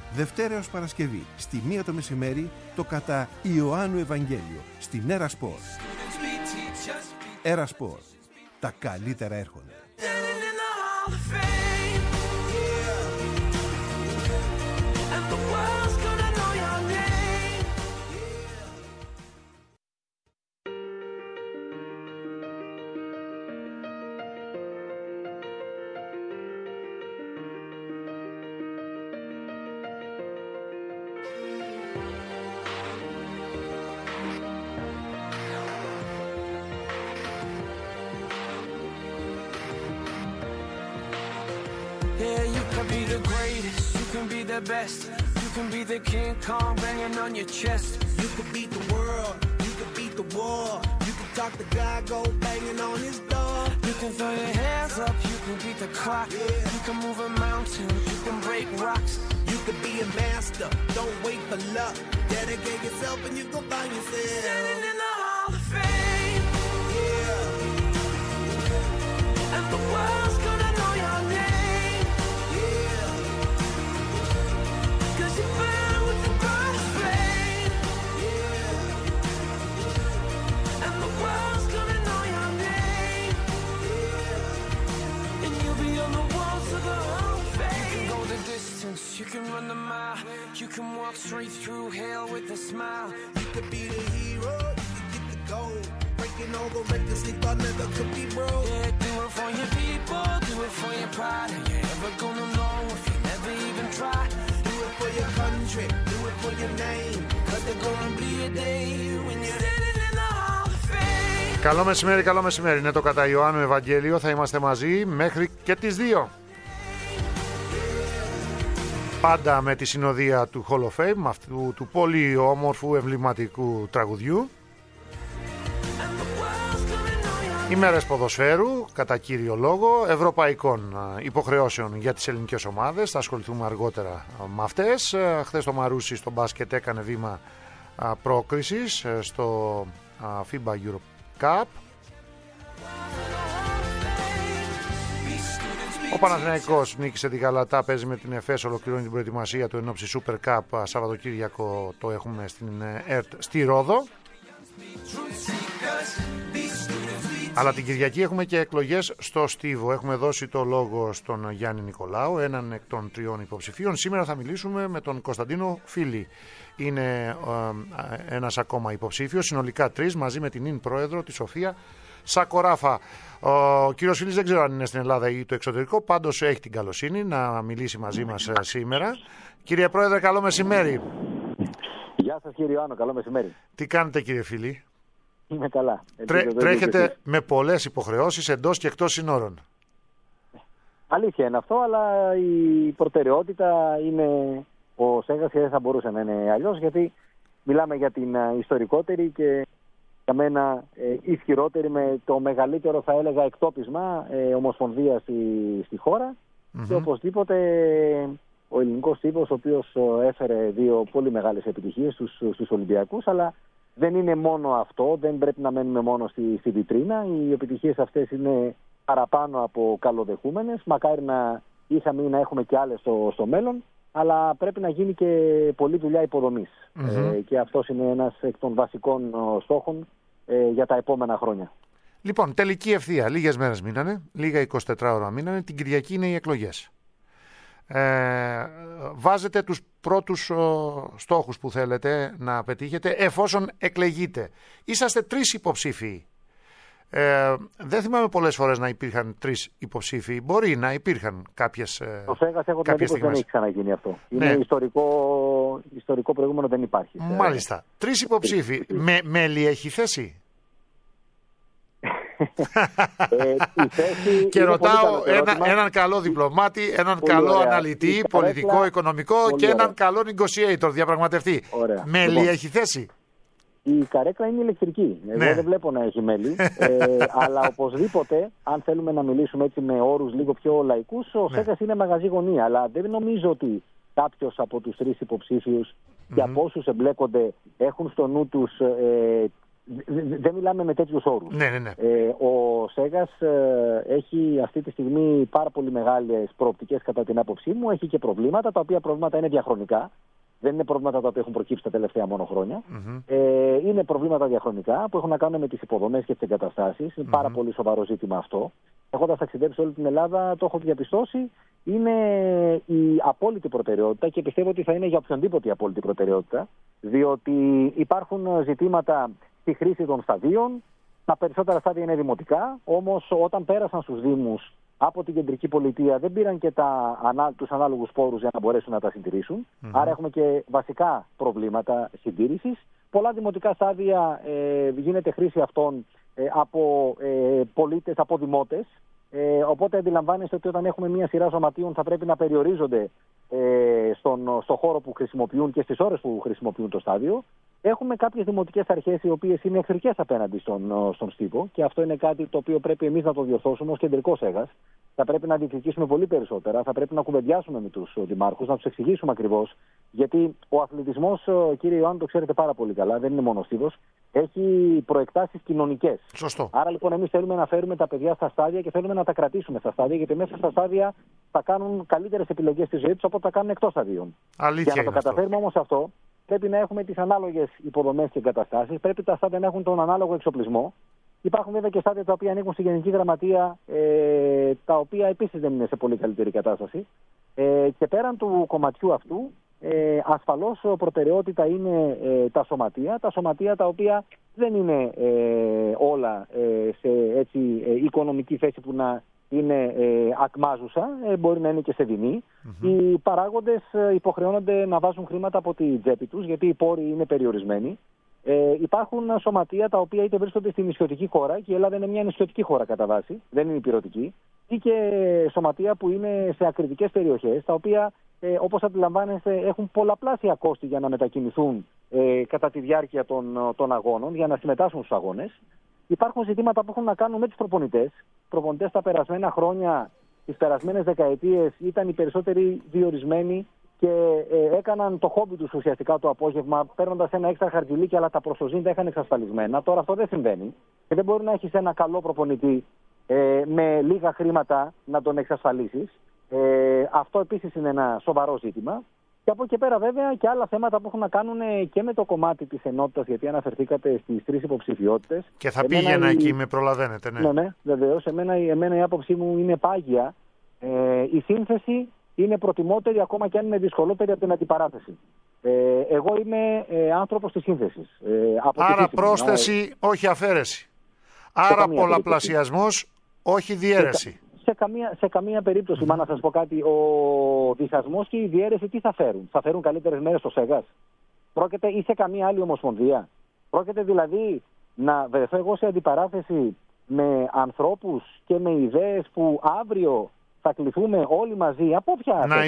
Δευτέρα έως Παρασκευή, στη 1 το μεσημέρι, το κατά Ιωάννου Ευαγγέλιο, στην Έρα Σπορ. Έρα Σπορ. Τα καλύτερα έρχονται. Yeah, you can be the greatest, you can be the best, you can be the King Kong banging on your chest. You can beat the world, you can beat the war, you can talk to God, go banging on his door. You can throw your hands up, you can beat the clock, you can move a mountain, you can break rocks. You can be a master, don't wait for luck, dedicate yourself and you go find yourself. Standing in the Hall of Fame, Yeah. and the world's gonna know your name. You can run the mile, you can walk straight through hell with a smile. You could be the hero, you can get the gold, breaking all the records they thought never could be broke. Yeah, do it for your people, do it for your pride. Are you ever gonna know if you never even try? Do it for your country, do it for your name, cause there's gonna be a day when you're standing in the Hall of Fame. Καλό μεσημέρι, καλό μεσημέρι. Είναι το κατά Ιωάννου Ευαγγέλιο. Θα είμαστε μαζί μέχρι και τις 2. Πάντα με τη συνοδεία του Hall of Fame, αυτού του πολύ όμορφου εμβληματικού τραγουδιού. Ημέρες ποδοσφαίρου, κατά κύριο λόγο, ευρωπαϊκών υποχρεώσεων για τις ελληνικές ομάδες. Θα ασχοληθούμε αργότερα με αυτές. Χθες το Μαρούσι στο μπάσκετ έκανε βήμα πρόκρισης στο FIBA Europe Cup. Ο Παναθηναϊκός νίκησε την Γαλατά, παίζει με την ΕΦΕΣ, ολοκληρώνει την προετοιμασία του ενόψει Super Cup. Σαββατοκύριακο το έχουμε στην ΕΡΤ στη Ρόδο. Αλλά την Κυριακή έχουμε και εκλογές στο Στίβο. Έχουμε δώσει το λόγο στον Γιάννη Νικολάου, έναν εκ των 3 υποψηφίων. Σήμερα θα μιλήσουμε με τον Κωνσταντίνο Φίλη. Είναι ένας ακόμα υποψήφιος, συνολικά 3, μαζί με την ίν πρόεδρο, τη Σοφία Σακοράφα. Ο κύριος Φίλης δεν ξέρω αν είναι στην Ελλάδα ή το εξωτερικό, πάντως έχει την καλοσύνη να μιλήσει μαζί μας σήμερα. Κύριε Πρόεδρε, καλό μεσημέρι. Γεια σας κύριε Ιωάννο, καλό μεσημέρι. Τι κάνετε κύριε Φίλη? Είμαι καλά. Τρέχετε με πολλές υποχρεώσεις εντός και εκτός συνόρων. Αλήθεια είναι αυτό, αλλά η προτεραιότητα είναι ο Σέγας και δεν θα μπορούσε να είναι αλλιώς, γιατί μιλάμε για την ιστορικότερη και για μένα ισχυρότερη, με το μεγαλύτερο θα έλεγα εκτόπισμα ομοσπονδία στη χώρα. Και οπωσδήποτε ο ελληνικός τύπος, ο οποίος έφερε 2 πολύ μεγάλες επιτυχίες στους Ολυμπιακούς, αλλά δεν είναι μόνο αυτό, δεν πρέπει να μένουμε μόνο στη βιτρίνα. Οι επιτυχίες αυτές είναι παραπάνω από καλοδεχούμενες. Μακάρι να είχαμε ή να έχουμε και άλλες στο μέλλον, αλλά πρέπει να γίνει και πολλή δουλειά υποδομής. Και αυτός είναι ένας εκ των βασικών στόχων για τα επόμενα χρόνια. Λοιπόν, τελική ευθεία. Λίγες μέρες μείνανε, λίγα 24 ώρα μείνανε. Την Κυριακή είναι οι εκλογές. Βάζετε τους πρώτους στόχους που θέλετε να πετύχετε εφόσον εκλεγείτε. Είσαστε 3 υποψήφοι. Δεν θυμάμαι πολλές φορές να υπήρχαν 3 υποψήφοι. Μπορεί να υπήρχαν κάποιες. Το Σέγας έχω την εντύπωση δεν έχει ξαναγίνει αυτό. Είναι ιστορικό προηγούμενο, δεν υπάρχει. Μάλιστα. 3 υποψήφοι. Μέλη έχει θέση. Και ρωτάω έναν καλό διπλωμάτη, έναν καλό αναλυτή, πολιτικό, οικονομικό και έναν καλό negotiator, διαπραγματευτή. Μέλη έχει θέση. Η καρέκλα είναι ηλεκτρική. Εγώ δεν βλέπω να έχει μέλη. Αλλά οπωσδήποτε, αν θέλουμε να μιλήσουμε έτσι με όρους λίγο πιο λαϊκούς, ο Σέγας είναι μαγαζί γωνία. Αλλά δεν νομίζω ότι κάποιος από τους 3 υποψήφιους και από όσους εμπλέκονται έχουν στο νου τους δεν μιλάμε με τέτοιους όρους. Ναι, ναι, ναι. Ο Σέγας έχει αυτή τη στιγμή πάρα πολύ μεγάλες προοπτικές κατά την άποψή μου. Έχει και προβλήματα, τα οποία προβλήματα είναι διαχρονικά. Δεν είναι προβλήματα τα οποία έχουν προκύψει τα τελευταία μόνο χρόνια. Είναι προβλήματα διαχρονικά που έχουν να κάνουν με τις υποδομές και τις εγκαταστάσεις. Είναι πάρα πολύ σοβαρό ζήτημα αυτό. Έχοντας ταξιδέψει όλη την Ελλάδα, το έχω διαπιστώσει. Είναι η απόλυτη προτεραιότητα και πιστεύω ότι θα είναι για οποιονδήποτε η απόλυτη προτεραιότητα. Διότι υπάρχουν ζητήματα στη χρήση των σταδίων. Τα περισσότερα στάδια είναι δημοτικά. Όμως όταν πέρασαν στους Δήμους από την κεντρική πολιτεία δεν πήραν και τους ανάλογους πόρους για να μπορέσουν να τα συντηρήσουν. Άρα έχουμε και βασικά προβλήματα συντήρησης. Πολλά δημοτικά στάδια γίνεται χρήση αυτών από πολίτες, από δημότες. Οπότε αντιλαμβάνεστε ότι όταν έχουμε μια σειρά σωματείων θα πρέπει να περιορίζονται στο χώρο που χρησιμοποιούν και στις ώρες που χρησιμοποιούν το στάδιο. Έχουμε κάποιες δημοτικές αρχές οι οποίες είναι εχθρικές απέναντι στον στίβο και αυτό είναι κάτι το οποίο πρέπει εμείς να το διορθώσουμε ως κεντρικό Σέγας. Θα πρέπει να διεκδικήσουμε πολύ περισσότερα, θα πρέπει να κουβεντιάσουμε με τους δημάρχους, να τους εξηγήσουμε ακριβώς. Γιατί ο αθλητισμός, κύριε Ιωάννη, το ξέρετε πάρα πολύ καλά, δεν είναι μόνο στίβος, έχει προεκτάσεις κοινωνικές. Σωστό. Άρα λοιπόν εμείς θέλουμε να φέρουμε τα παιδιά στα στάδια και θέλουμε να τα κρατήσουμε στα στάδια, γιατί μέσα στα στάδια θα κάνουν καλύτερες επιλογές στη ζωή τους από ό,τι θα κάνουν εκτός σταδίων. Αλήθεια. Για να το καταφέρουμε όμως αυτό, πρέπει να έχουμε τις ανάλογες υποδομές και εγκαταστάσεις, πρέπει τα στάδια να έχουν τον ανάλογο εξοπλισμό. Υπάρχουν βέβαια και στάδια τα οποία ανήκουν στη Γενική Γραμματεία, τα οποία επίσης δεν είναι σε πολύ καλύτερη κατάσταση. Και πέραν του κομματιού αυτού, ασφαλώς προτεραιότητα είναι τα σωματεία τα οποία δεν είναι όλα σε έτσι, οικονομική θέση που να είναι ακμάζουσα, μπορεί να είναι και σε δεινή. Οι παράγοντες υποχρεώνονται να βάζουν χρήματα από τη τσέπη τους, γιατί οι πόροι είναι περιορισμένοι. Υπάρχουν σωματεία τα οποία είτε βρίσκονται στη νησιωτική χώρα, και η Ελλάδα είναι μια νησιωτική χώρα κατά βάση, δεν είναι υπηρετική, ή και σωματεία που είναι σε ακριτικές περιοχές, τα οποία όπως αντιλαμβάνεστε έχουν πολλαπλάσια κόστη για να μετακινηθούν κατά τη διάρκεια των αγώνων, για να συμμετάσχουν στους αγώνες. Υπάρχουν ζητήματα που έχουν να κάνουν με τους προπονητές. Προπονητές τα περασμένα χρόνια, τις περασμένες δεκαετίες, ήταν οι περισσότεροι διορισμένοι και έκαναν το χόμπι τους ουσιαστικά το απόγευμα, παίρνοντας ένα έξτρα χαρτζηλίκι, αλλά τα προσωζήν τα είχαν εξασφαλισμένα. Τώρα αυτό δεν συμβαίνει. Και δεν μπορεί να έχεις ένα καλό προπονητή με λίγα χρήματα να τον εξασφαλίσεις. Αυτό επίσης είναι ένα σοβαρό ζήτημα. Και από εκεί πέρα βέβαια και άλλα θέματα που έχουν να κάνουν και με το κομμάτι της ενότητας, γιατί αναφερθήκατε στις 3 υποψηφιότητες. Και θα πήγαινα εκεί, με προλαβαίνετε, ναι. Ναι, βεβαίως. Εμένα η άποψή μου είναι πάγια. Η σύνθεση είναι προτιμότερη, ακόμα και αν είναι δυσκολότερη από την αντιπαράθεση. Εγώ είμαι άνθρωπος της σύνθεσης. Άρα πρόσθεση, όχι αφαίρεση. Άρα πολλαπλασιασμός, όχι διαίρεση. Σε καμία περίπτωση, να σας πω κάτι, ο διχασμός και η διαίρεση τι θα φέρουν? Θα φέρουν καλύτερες μέρες στο Σέγας? Πρόκειται ή σε καμία άλλη ομοσπονδία? Πρόκειται δηλαδή να βρεθώ εγώ σε αντιπαράθεση με ανθρώπους και με ιδέες που αύριο θα κληθούμε όλοι μαζί από όποια να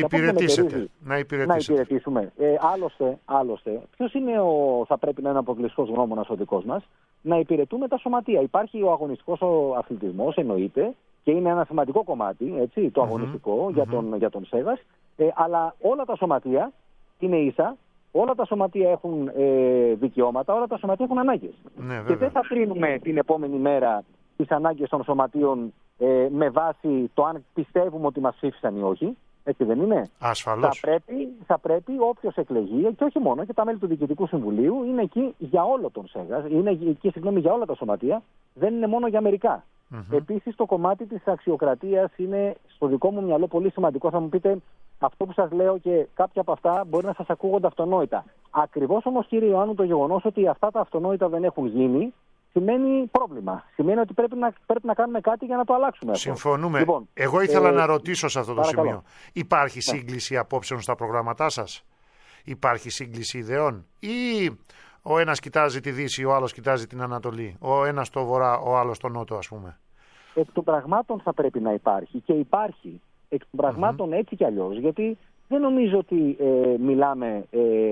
υπηρετήσουμε. Άλλωστε, ποιος είναι θα πρέπει να είναι ο αποκλειστικός γνώμονας ο δικός μας? Να υπηρετούμε τα σωματεία. Υπάρχει ο αγωνιστικός αθλητισμός, εννοείται, και είναι ένα σημαντικό κομμάτι, έτσι, το αγωνιστικό για τον Σέγας, αλλά όλα τα σωματεία είναι ίσα, όλα τα σωματεία έχουν δικαιώματα, όλα τα σωματεία έχουν ανάγκες. Ναι, και δεν θα κρίνουμε την επόμενη μέρα τις ανάγκες των σωματείων με βάση το αν πιστεύουμε ότι μας ψήφισαν ή όχι. Έτσι δεν είναι? Ασφαλώς. Θα πρέπει όποιος εκλεγεί, και όχι μόνο, και τα μέλη του Διοικητικού Συμβουλίου, είναι εκεί για όλο τον Σέγας, είναι εκεί για όλα τα σωματεία, δεν είναι μόνο για μερικά. Επίσης το κομμάτι της αξιοκρατίας είναι στο δικό μου μυαλό πολύ σημαντικό. Θα μου πείτε, αυτό που σας λέω και κάποια από αυτά μπορεί να σας ακούγονται αυτονόητα. Ακριβώς όμως, κύριε Ιωάννου, το γεγονός ότι αυτά τα αυτονόητα δεν έχουν γίνει σημαίνει πρόβλημα. Σημαίνει ότι πρέπει να κάνουμε κάτι για να το αλλάξουμε. Συμφωνούμε. Λοιπόν, εγώ ήθελα να ρωτήσω σε αυτό το σημείο. Υπάρχει σύγκληση απόψεων στα προγράμματά σας? Υπάρχει σύγκληση ιδεών? Ή ο ένας κοιτάζει τη Δύση, ο άλλος κοιτάζει την Ανατολή? Ο ένας στο Βορρά, ο άλλος στο Νότο, ας πούμε? Εκ των πραγμάτων θα πρέπει να υπάρχει, και υπάρχει εκ των πραγμάτων έτσι κι αλλιώς, γιατί δεν νομίζω ότι μιλάμε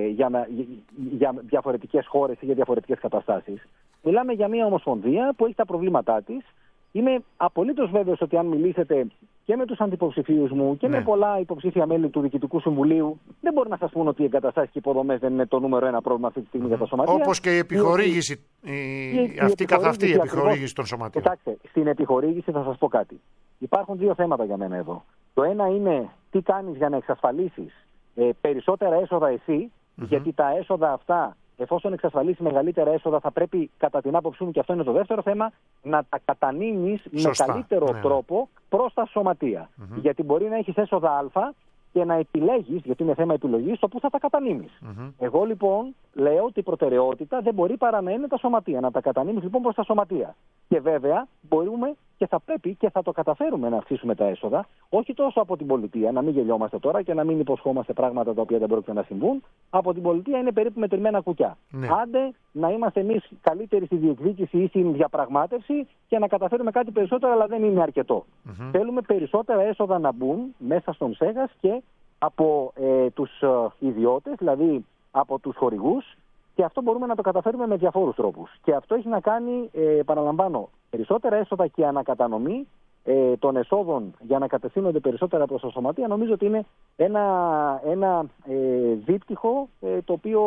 για διαφορετικές χώρες ή για διαφορετικές καταστάσεις. Μιλάμε για μια ομοσπονδία που έχει τα προβλήματά της, είμαι απολύτως βέβαιος ότι αν μιλήσετε και με τους αντιποψηφίους μου και με πολλά υποψήφια μέλη του Διοικητικού Συμβουλίου, δεν μπορεί να σας πούν ότι οι εγκαταστάσεις και οι υποδομές δεν είναι το νούμερο ένα πρόβλημα αυτή τη στιγμή για τα σωματεία. Όπως και η επιχορήγηση, αυτή καθ' αυτή η επιχορήγηση των σωματείων. Κοιτάξτε, στην επιχορήγηση θα σας πω κάτι. Υπάρχουν δύο θέματα για μένα εδώ. Το ένα είναι τι κάνεις για να εξασφαλίσεις περισσότερα έσοδα εσύ, γιατί τα έσοδα αυτά, εφόσον εξασφαλίσει μεγαλύτερα έσοδα, θα πρέπει, κατά την άποψή μου, και αυτό είναι το δεύτερο θέμα, να τα κατανείμεις με καλύτερο τρόπο προς τα σωματεία. Γιατί μπορεί να έχεις έσοδα Α και να επιλέγεις, γιατί είναι θέμα επιλογής, το που θα τα κατανείμεις. Εγώ λοιπόν λέω ότι η προτεραιότητα δεν μπορεί παρά να είναι τα σωματεία. Να τα κατανείμεις λοιπόν προς τα σωματεία. Και βέβαια μπορούμε και θα πρέπει και θα το καταφέρουμε να αυξήσουμε τα έσοδα, όχι τόσο από την πολιτεία, να μην γελιόμαστε τώρα και να μην υποσχόμαστε πράγματα τα οποία δεν πρόκειται να συμβούν. Από την πολιτεία είναι περίπου μετρημένα κουκιά. Άντε να είμαστε εμείς καλύτεροι στη διεκδίκηση ή στην διαπραγμάτευση και να καταφέρουμε κάτι περισσότερο, αλλά δεν είναι αρκετό. Θέλουμε περισσότερα έσοδα να μπουν μέσα στον ΣΕΓΑΣ και από τους ιδιώτες, δηλαδή από τους χορηγούς, και αυτό μπορούμε να το καταφέρουμε με διαφόρους τρόπους. Και αυτό έχει να κάνει, παραλαμβάνω, περισσότερα έσοδα και ανακατανομή των εσόδων για να κατευθύνονται περισσότερα προς τα σωματεία. Νομίζω ότι είναι ένα δίπτυχο το οποίο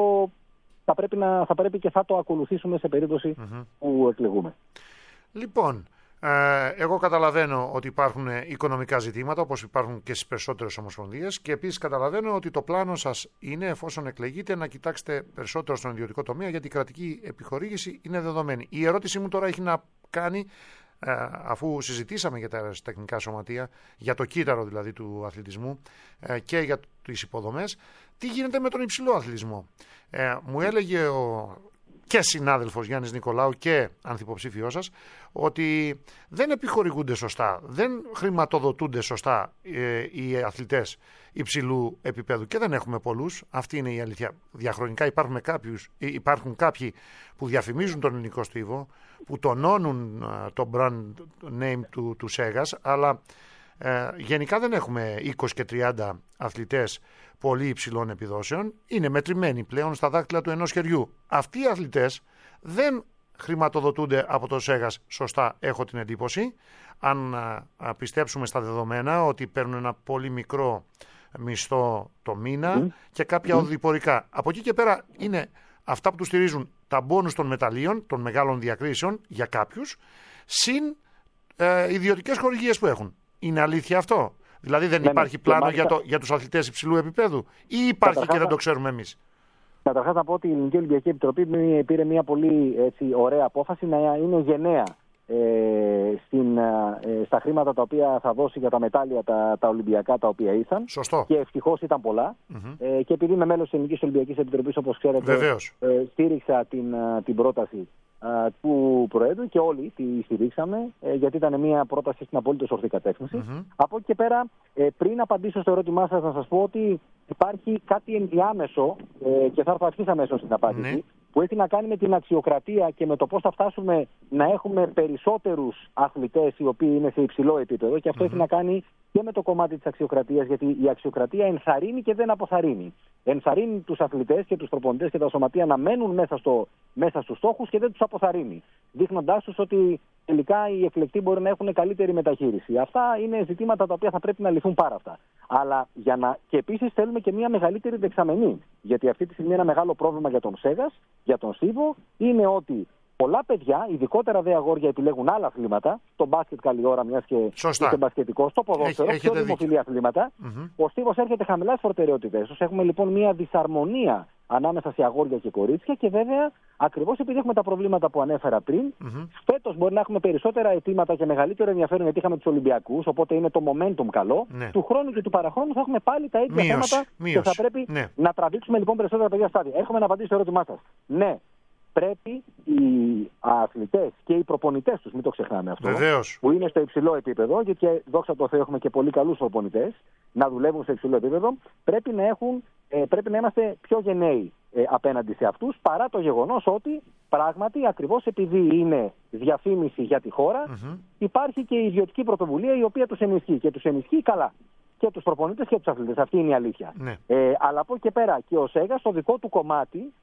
θα πρέπει και θα το ακολουθήσουμε σε περίπτωση που εκλεγούμε. Λοιπόν, εγώ καταλαβαίνω ότι υπάρχουν οικονομικά ζητήματα, όπως υπάρχουν και στις περισσότερες ομοσπονδίες, και επίσης καταλαβαίνω ότι το πλάνο σας είναι, εφόσον εκλεγείτε, να κοιτάξετε περισσότερο στον ιδιωτικό τομέα, γιατί η κρατική επιχορήγηση είναι δεδομένη. Η ερώτησή μου τώρα έχει να κάνει, αφού συζητήσαμε για τα αεροτεχνικά σωματεία, για το κύτταρο δηλαδή του αθλητισμού και για τις υποδομές, τι γίνεται με τον υψηλό αθλητισμό. Μου έλεγε και συνάδελφος Γιάννης Νικολάου και ανθυποψήφιός σας ότι δεν επιχορηγούνται σωστά, δεν χρηματοδοτούνται σωστά οι αθλητές υψηλού επίπεδου και δεν έχουμε πολλούς. Αυτή είναι η αλήθεια. Διαχρονικά υπάρχουν κάποιοι που διαφημίζουν τον ελληνικό στίβο, που τονώνουν το brand name του ΣΕΓΑΣ, αλλά γενικά δεν έχουμε 20 και 30 αθλητές πολύ υψηλών επιδόσεων. Είναι μετρημένοι πλέον στα δάκτυλα του ενός χεριού. Αυτοί οι αθλητές δεν χρηματοδοτούνται από το ΣΕΓΑΣ σωστά, έχω την εντύπωση. Αν πιστέψουμε στα δεδομένα ότι παίρνουν ένα πολύ μικρό μισθό το μήνα και κάποια οδηπορικά. Από εκεί και πέρα είναι αυτά που τους στηρίζουν τα μπόνους των μεταλλίων, των μεγάλων διακρίσεων για κάποιους, συν ιδιωτικές χορηγίες που έχουν. Είναι αλήθεια αυτό? Δηλαδή δεν υπάρχει πλάνο για τους αθλητές υψηλού επίπεδου, ή υπάρχει και δεν το ξέρουμε εμείς? Καταρχάς να πω ότι η Ελληνική Ολυμπιακή Επιτροπή πήρε μια πολύ ωραία απόφαση να είναι γενναία στα χρήματα τα οποία θα δώσει για τα μετάλλια τα Ολυμπιακά τα οποία ήρθαν. Σωστό. Και ευτυχώς ήταν πολλά. Και επειδή είμαι μέλος της Ελληνικής Ολυμπιακής Επιτροπής, όπως ξέρετε, στήριξα την πρόταση του Προέδρου και όλοι τη στηρίξαμε, γιατί ήταν μια πρόταση στην απόλυτα ορθή κατεύθυνση. Από εκεί και πέρα, πριν απαντήσω στο ερώτημά σας, να σας πω ότι υπάρχει κάτι ενδιάμεσο, και θα έρθω ευθύς αμέσως στην απάντηση, που έχει να κάνει με την αξιοκρατία και με το πώς θα φτάσουμε να έχουμε περισσότερους αθλητές οι οποίοι είναι σε υψηλό επίπεδο, και αυτό έχει να κάνει και με το κομμάτι της αξιοκρατίας, γιατί η αξιοκρατία ενθαρρύνει και δεν αποθαρρύνει. Ενθαρρύνει τους αθλητές και τους προπονητές και τα σωματεία να μένουν μέσα στους στόχους και δεν τους αποθαρρύνει, δείχνοντάς τους ότι τελικά οι εκλεκτοί μπορεί να έχουν καλύτερη μεταχείριση. Αυτά είναι ζητήματα τα οποία θα πρέπει να λυθούν πάρα αυτά. Αλλά και επίσης θέλουμε και μια μεγαλύτερη δεξαμενή. Γιατί αυτή τη στιγμή ένα μεγάλο πρόβλημα για τον ΣΕΓΑΣ, για τον ΣΤΙΒΟ, είναι ότι πολλά παιδιά, ειδικότερα δε αγόρια, επιλέγουν άλλα αθλήματα. Το μπάσκετ καλή ώρα, μιας και είναι μπασκετικό, το ποδόσφαιρο, πιο δημοφιλή αθλήματα. Ο ΣΤΙΒΟς έρχεται χαμηλά στις προτεραιότητες. Έχουμε λοιπόν μια δυσαρμονία ανάμεσα σε αγόρια και κορίτσια, και βέβαια ακριβώς επειδή έχουμε τα προβλήματα που ανέφερα πριν, φέτος μπορεί να έχουμε περισσότερα αιτήματα και μεγαλύτερο ενδιαφέρον, γιατί είχαμε τους Ολυμπιακούς, οπότε είναι το momentum καλό. Του χρόνου και του παραχρόνου θα έχουμε πάλι τα ίδια θέματα και θα πρέπει να τραβήξουμε λοιπόν περισσότερα παιδιά στάδια. Έχουμε να απαντήσω στο ερώτημά σας. Ναι. Πρέπει οι αθλητές και οι προπονητές τους, μην το ξεχνάμε αυτό, που είναι στο υψηλό επίπεδο, γιατί δόξα τω Θεώ έχουμε και πολύ καλούς προπονητές να δουλεύουν σε υψηλό επίπεδο, πρέπει να είμαστε πιο γενναίοι απέναντι σε αυτούς, παρά το γεγονός ότι πράγματι ακριβώς επειδή είναι διαφήμιση για τη χώρα, υπάρχει και η ιδιωτική πρωτοβουλία η οποία τους ενισχύει, και τους ενισχύει καλά. Και τους προπονητές και τους αθλητές. Αυτή είναι η αλήθεια. Αλλά από εκεί και πέρα και ο ΣΕΓΑΣ στο δικό του κομμάτι,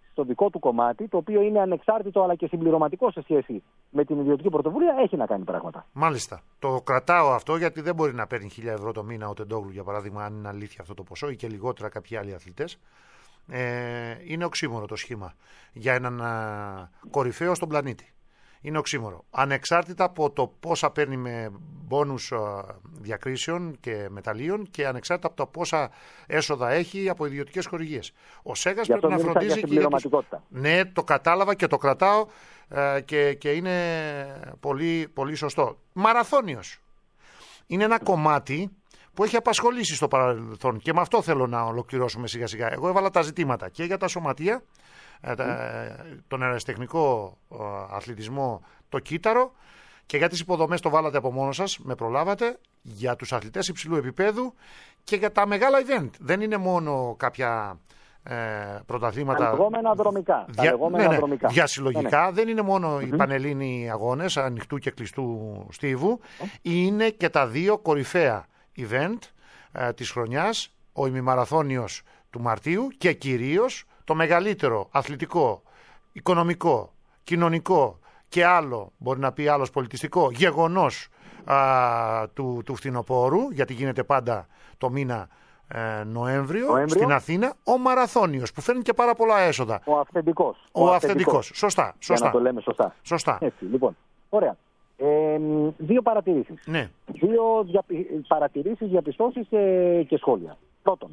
στο δικό του κομμάτι, το οποίο είναι ανεξάρτητο αλλά και συμπληρωματικό σε σχέση με την ιδιωτική πρωτοβουλία, έχει να κάνει πράγματα. Μάλιστα. Το κρατάω αυτό, γιατί δεν μπορεί να παίρνει 1.000 ευρώ το μήνα ο Τεντόγλου, για παράδειγμα, αν είναι αλήθεια αυτό το ποσό, ή και λιγότερα κάποιοι άλλοι αθλητές. Είναι οξύμορο το σχήμα για έναν κορυφαίο στον πλανήτη. Είναι οξύμορο. Ανεξάρτητα από το πόσα παίρνει με μπόνους διακρίσεων και μεταλλίων και ανεξάρτητα από το πόσα έσοδα έχει από ιδιωτικές χορηγίες. Ο Σέγας πρέπει να φροντίζει και για τους... Ναι, το κατάλαβα και το κρατάω και είναι πολύ, πολύ σωστό. Μαραθώνιος. Είναι ένα κομμάτι που έχει απασχολήσει στο παρελθόν και με αυτό θέλω να ολοκληρώσουμε σιγά σιγά. Εγώ έβαλα τα ζητήματα και για τα σωματεία, τον αεραστεχνικό αθλητισμό, το κύτταρο, και για τις υποδομές το βάλατε από μόνο σας, με προλάβατε, για τους αθλητές υψηλού επίπεδου και για τα μεγάλα event. Δεν είναι μόνο κάποια πρωταθλήματα. Τα λεγόμενα δρομικά. Διασυλλογικά. Δεν είναι μόνο οι Πανελλήνιοι αγώνες ανοιχτού και κλειστού στίβου. Είναι και τα δύο κορυφαία event της χρονιάς, ο ημιμαραθώνιος του Μαρτίου και κυρίως το μεγαλύτερο αθλητικό, οικονομικό, κοινωνικό και άλλο, μπορεί να πει άλλος πολιτιστικό γεγονός του φθινοπόρου, γιατί γίνεται πάντα το μήνα Νοέμβριο στην Αθήνα, ο μαραθώνιος που φέρνει και πάρα πολλά έσοδα. Ο αυθεντικός. Σωστά. Για να το λέμε σωστά. Έτσι, λοιπόν. Ωραία. Δύο παρατηρήσεις. Ναι. Δύο παρατηρήσεις, διαπιστώσεις και σχόλια. Πρώτον,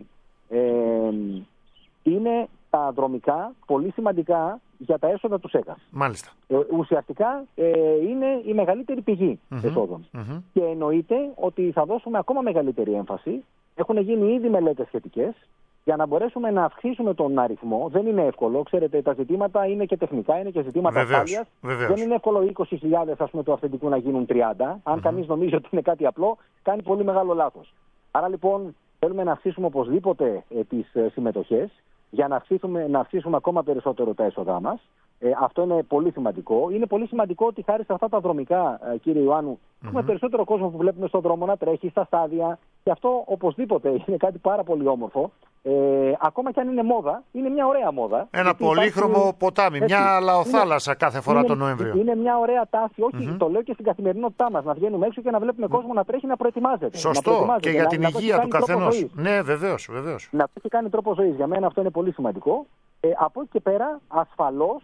είναι τα δρομικά πολύ σημαντικά για τα έσοδα του ΣΕΚΑ. Μάλιστα. Ουσιαστικά είναι η μεγαλύτερη πηγή εσόδων. Και εννοείται ότι θα δώσουμε ακόμα μεγαλύτερη έμφαση. Έχουν γίνει ήδη μελέτες σχετικές για να μπορέσουμε να αυξήσουμε τον αριθμό. Δεν είναι εύκολο. Ξέρετε, τα ζητήματα είναι και τεχνικά, είναι και ζητήματα ασφάλειας. Δεν είναι εύκολο 20.000 του αυθεντικού να γίνουν 30. Αν κανείς νομίζει ότι είναι κάτι απλό, κάνει πολύ μεγάλο λάθος. Άρα λοιπόν θέλουμε να αυξήσουμε οπωσδήποτε τις συμμετοχές για να αυξήσουμε ακόμα περισσότερο τα έσοδά μας. Αυτό είναι πολύ σημαντικό. Είναι πολύ σημαντικό ότι χάρη σε αυτά τα δρομικά, κύριε Ιωάννου, έχουμε περισσότερο κόσμο που βλέπουμε στον δρόμο να τρέχει, στα στάδια. Και αυτό οπωσδήποτε είναι κάτι πάρα πολύ όμορφο. Ακόμα και αν είναι μόδα, είναι μια ωραία μόδα. Ένα πολύχρωμο ποτάμι, μια λαοθάλασσα κάθε φορά τον Νοέμβριο. Είναι μια ωραία τάση, όχι, το λέω και στην καθημερινότητά μας, να βγαίνουμε έξω και να βλέπουμε κόσμο να τρέχει, να προετοιμάζεται. Σωστό, και για την υγεία του καθενός. Ναι, βεβαίως. Να το έχει κάνει τρόπο ζωής. Για μένα αυτό είναι πολύ σημαντικό. Από εκεί και πέρα, ασφαλώς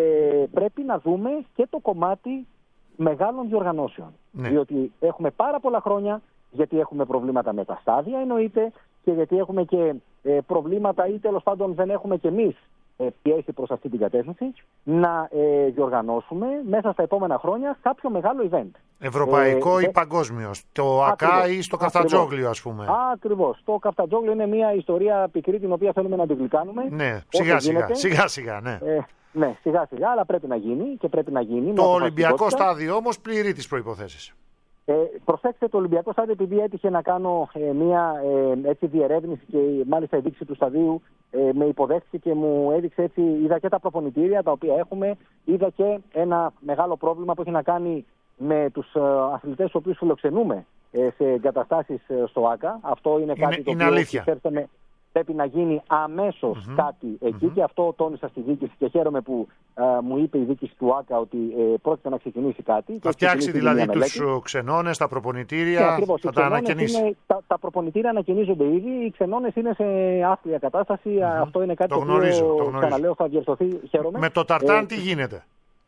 πρέπει να δούμε και το κομμάτι μεγάλων διοργανώσεων. Ναι. Διότι έχουμε πάρα πολλά χρόνια, γιατί έχουμε προβλήματα με τα στάδια εννοείται, και γιατί έχουμε και προβλήματα ή τέλος πάντων δεν έχουμε κι εμείς πιέσει προς αυτή την κατεύθυνση, να διοργανώσουμε μέσα στα επόμενα χρόνια κάποιο μεγάλο event. Ευρωπαϊκό ή παγκόσμιο, το ΑΚΑ ή στο Καφτατζόγλιο, ας πούμε. Ακριβώς. Το Καφτατζόγλιο είναι μια ιστορία πικρή την οποία θέλουμε να την γλυκάνουμε. Ναι, σιγά-σιγά, ναι. Ναι, σιγά-σιγά, αλλά πρέπει να γίνει και πρέπει να γίνει. Το Ολυμπιακό στάδιο όμως πληρεί τις προϋποθέσεις. Προσέξτε, το Ολυμπιακό στάδιο, επειδή έτυχε να κάνω μια διερεύνηση και μάλιστα η δείξη του σταδίου με υποδέχτηκε και μου έδειξε έτσι, είδα και τα προπονητήρια τα οποία έχουμε, είδα και ένα μεγάλο πρόβλημα που έχει να κάνει με τους αθλητές τους οποίους φιλοξενούμε σε εγκαταστάσεις στο ΆΚΑ. Αυτό είναι κάτι το οποίο πρέπει να γίνει αμέσως κάτι εκεί και αυτό τόνισα στη διοίκηση και χαίρομαι που μου είπε η διοίκηση του ΆΚΑ ότι πρόκειται να ξεκινήσει κάτι. Θα φτιάξει δηλαδή τους ξενώνες, τα προπονητήρια, θα τα ανακαινήσει. Τα προπονητήρια ανακαινίζονται ήδη, οι ξενώνες είναι σε άθλια κατάσταση. Αυτό είναι κάτι το οποίο ξαναλέω θα διορθωθεί. Χαίρομαι. Με το ταρτάν τι γίνεται?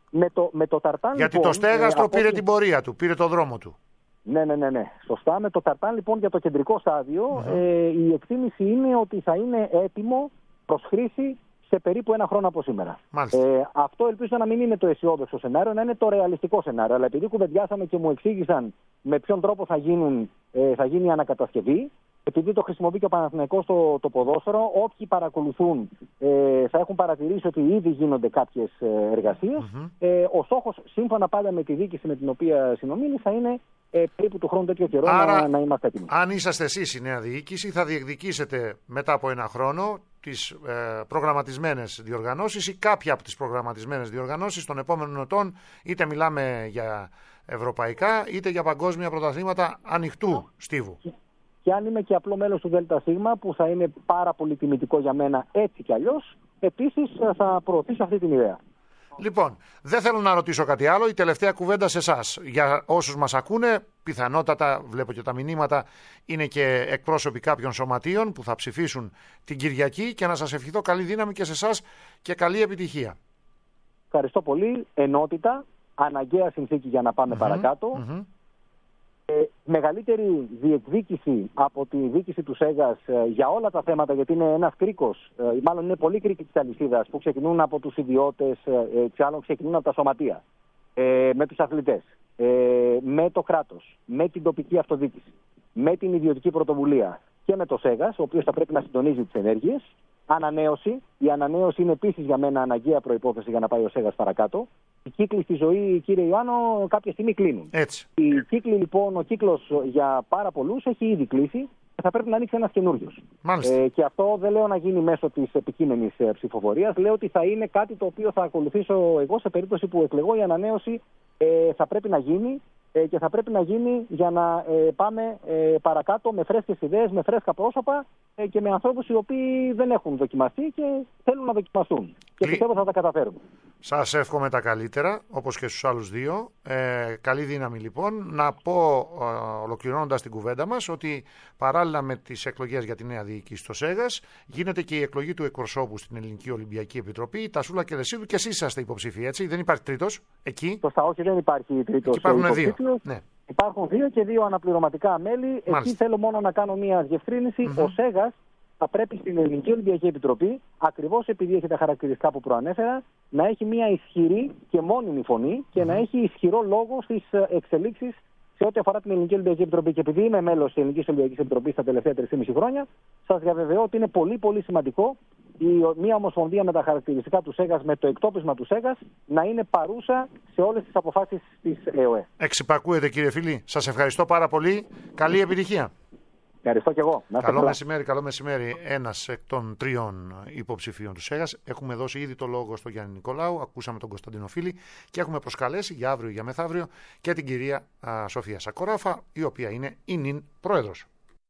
Με το ταρτάν, γιατί λοιπόν, το στέγαστρο πήρε την πορεία του, πήρε το δρόμο του. Ναι. Σωστά. Με το ταρτάν λοιπόν για το κεντρικό στάδιο η εκτίμηση είναι ότι θα είναι έτοιμο προς χρήση σε περίπου ένα χρόνο από σήμερα. Αυτό ελπίζω να μην είναι το αισιόδοξο σενάριο, να είναι το ρεαλιστικό σενάριο. Αλλά επειδή κουβεντιάσαμε και μου εξήγησαν με ποιον τρόπο θα γίνει η ανακατασκευή, επειδή το χρησιμοποιεί και ο Παναθηναϊκός το ποδόσφαιρο, όποιοι παρακολουθούν θα έχουν παρατηρήσει ότι ήδη γίνονται κάποιες εργασίες. Ο στόχος, σύμφωνα πάντα με τη διοίκηση με την οποία συνομίλη, θα είναι περίπου του χρόνου τέτοιο καιρό να είμαστε έτοιμοι. Αν είσαστε εσείς η νέα διοίκηση, θα διεκδικήσετε μετά από ένα χρόνο τις προγραμματισμένες διοργανώσεις ή κάποια από τις προγραμματισμένες διοργανώσεις των επόμενων ετών, είτε μιλάμε για ευρωπαϊκά είτε για παγκόσμια πρωταθλήματα ανοιχτού στίβου. και αν είμαι και απλό μέλος του ΔΣ, που θα είναι πάρα πολύ τιμητικό για μένα έτσι κι αλλιώς, επίσης θα προωθήσω αυτή την ιδέα. Λοιπόν, δεν θέλω να ρωτήσω κάτι άλλο. Η τελευταία κουβέντα σε εσάς. Για όσους μας ακούνε, πιθανότατα, βλέπω και τα μηνύματα, είναι και εκπρόσωποι κάποιων σωματείων που θα ψηφίσουν την Κυριακή, και να σας ευχηθώ καλή δύναμη και σε εσάς και καλή επιτυχία. Ευχαριστώ πολύ. Ενότητα, αναγκαία συνθήκη για να πάμε παρακάτω. Μεγαλύτερη διεκδίκηση από τη διοίκηση του ΣΕΓΑΣ για όλα τα θέματα, γιατί είναι ένας κρίκος, μάλλον είναι πολύ κρίκοι της αλυσίδας, που ξεκινούν από τους ιδιώτες, άλλων ξεκινούν από τα σωματεία, με τους αθλητές, με το κράτος, με την τοπική αυτοδιοίκηση, με την ιδιωτική πρωτοβουλία και με το ΣΕΓΑΣ, ο οποίος θα πρέπει να συντονίζει τις ενέργειες. Ανανέωση. Η ανανέωση είναι επίσης για μένα αναγκαία προϋπόθεση για να πάει ο ΣΕΓΑΣ παρακάτω. Οι κύκλοι στη ζωή, κύριε Ιωάννο, κάποια στιγμή κλείνουν. Έτσι. Οι κύκλοι, λοιπόν, ο κύκλος για πάρα πολλούς έχει ήδη κλείσει και θα πρέπει να ανοίξει ένας καινούριος. Και αυτό δεν λέω να γίνει μέσω της επικείμενης ψηφοφορίας. Λέω ότι θα είναι κάτι το οποίο θα ακολουθήσω εγώ σε περίπτωση που εκλεγώ. Η ανανέωση θα πρέπει να γίνει και θα πρέπει να γίνει για να πάμε παρακάτω με φρέσκες ιδέες, με φρέσκα πρόσωπα και με ανθρώπους οι οποίοι δεν έχουν δοκιμαστεί και θέλουν να δοκιμαστούν. Και πιστεύω θα τα καταφέρουν. Σας εύχομαι τα καλύτερα, όπως και στους άλλους δύο. Καλή δύναμη λοιπόν. Να πω, ολοκληρώνοντας την κουβέντα μας, ότι παράλληλα με τις εκλογές για τη νέα διοίκηση στο ΣΕΓΑΣ, γίνεται και η εκλογή του εκπροσώπου στην Ελληνική Ολυμπιακή Επιτροπή, η Τασούλα Κελεσίδου, και εσείς είσαστε υποψήφοι, έτσι? Δεν υπάρχει τρίτος εκεί? Σωστά, όχι, δεν υπάρχει τρίτος. Υπάρχουν δύο. Ναι. Υπάρχουν 2 και 2 αναπληρωματικά μέλη. Μάλιστα. Εκεί θέλω μόνο να κάνω μια διευκρίνηση. Ο ΣΕΓΑΣ θα πρέπει στην Ελληνική Ολυμπιακή Επιτροπή, ακριβώς επειδή έχει τα χαρακτηριστικά που προανέφερα, να έχει μια ισχυρή και μόνιμη φωνή και να έχει ισχυρό λόγο στις εξελίξεις σε ό,τι αφορά την Ελληνική Ολυμπιακή Επιτροπή. Και επειδή είμαι μέλος της Ελληνικής Ολυμπιακής Επιτροπής τα τελευταία 3,5 χρόνια, σας διαβεβαιώ ότι είναι πολύ πολύ σημαντικό μια ομοσπονδία με τα χαρακτηριστικά του ΣΕΓΑΣ, με το εκτόπισμα του ΣΕΓΑΣ, να είναι παρούσα σε όλες τις αποφάσεις της ΕΟΕ. Εξυπακούεται, κύριε φίλη. Σας ευχαριστώ πάρα πολύ. Καλή επιτυχία. Ευχαριστώ και εγώ. Καλό μεσημέρι, καλό μεσημέρι. Ένας εκ των 3 υποψηφίων του ΣΕΓΑΣ. Έχουμε δώσει ήδη το λόγο στον Γιάννη Νικολάου, ακούσαμε τον Κωνσταντίνο Φίλη και έχουμε προσκαλέσει για αύριο, για μεθαύριο, και την κυρία Σοφία Σακοράφα, η οποία είναι η νυν πρόεδρος.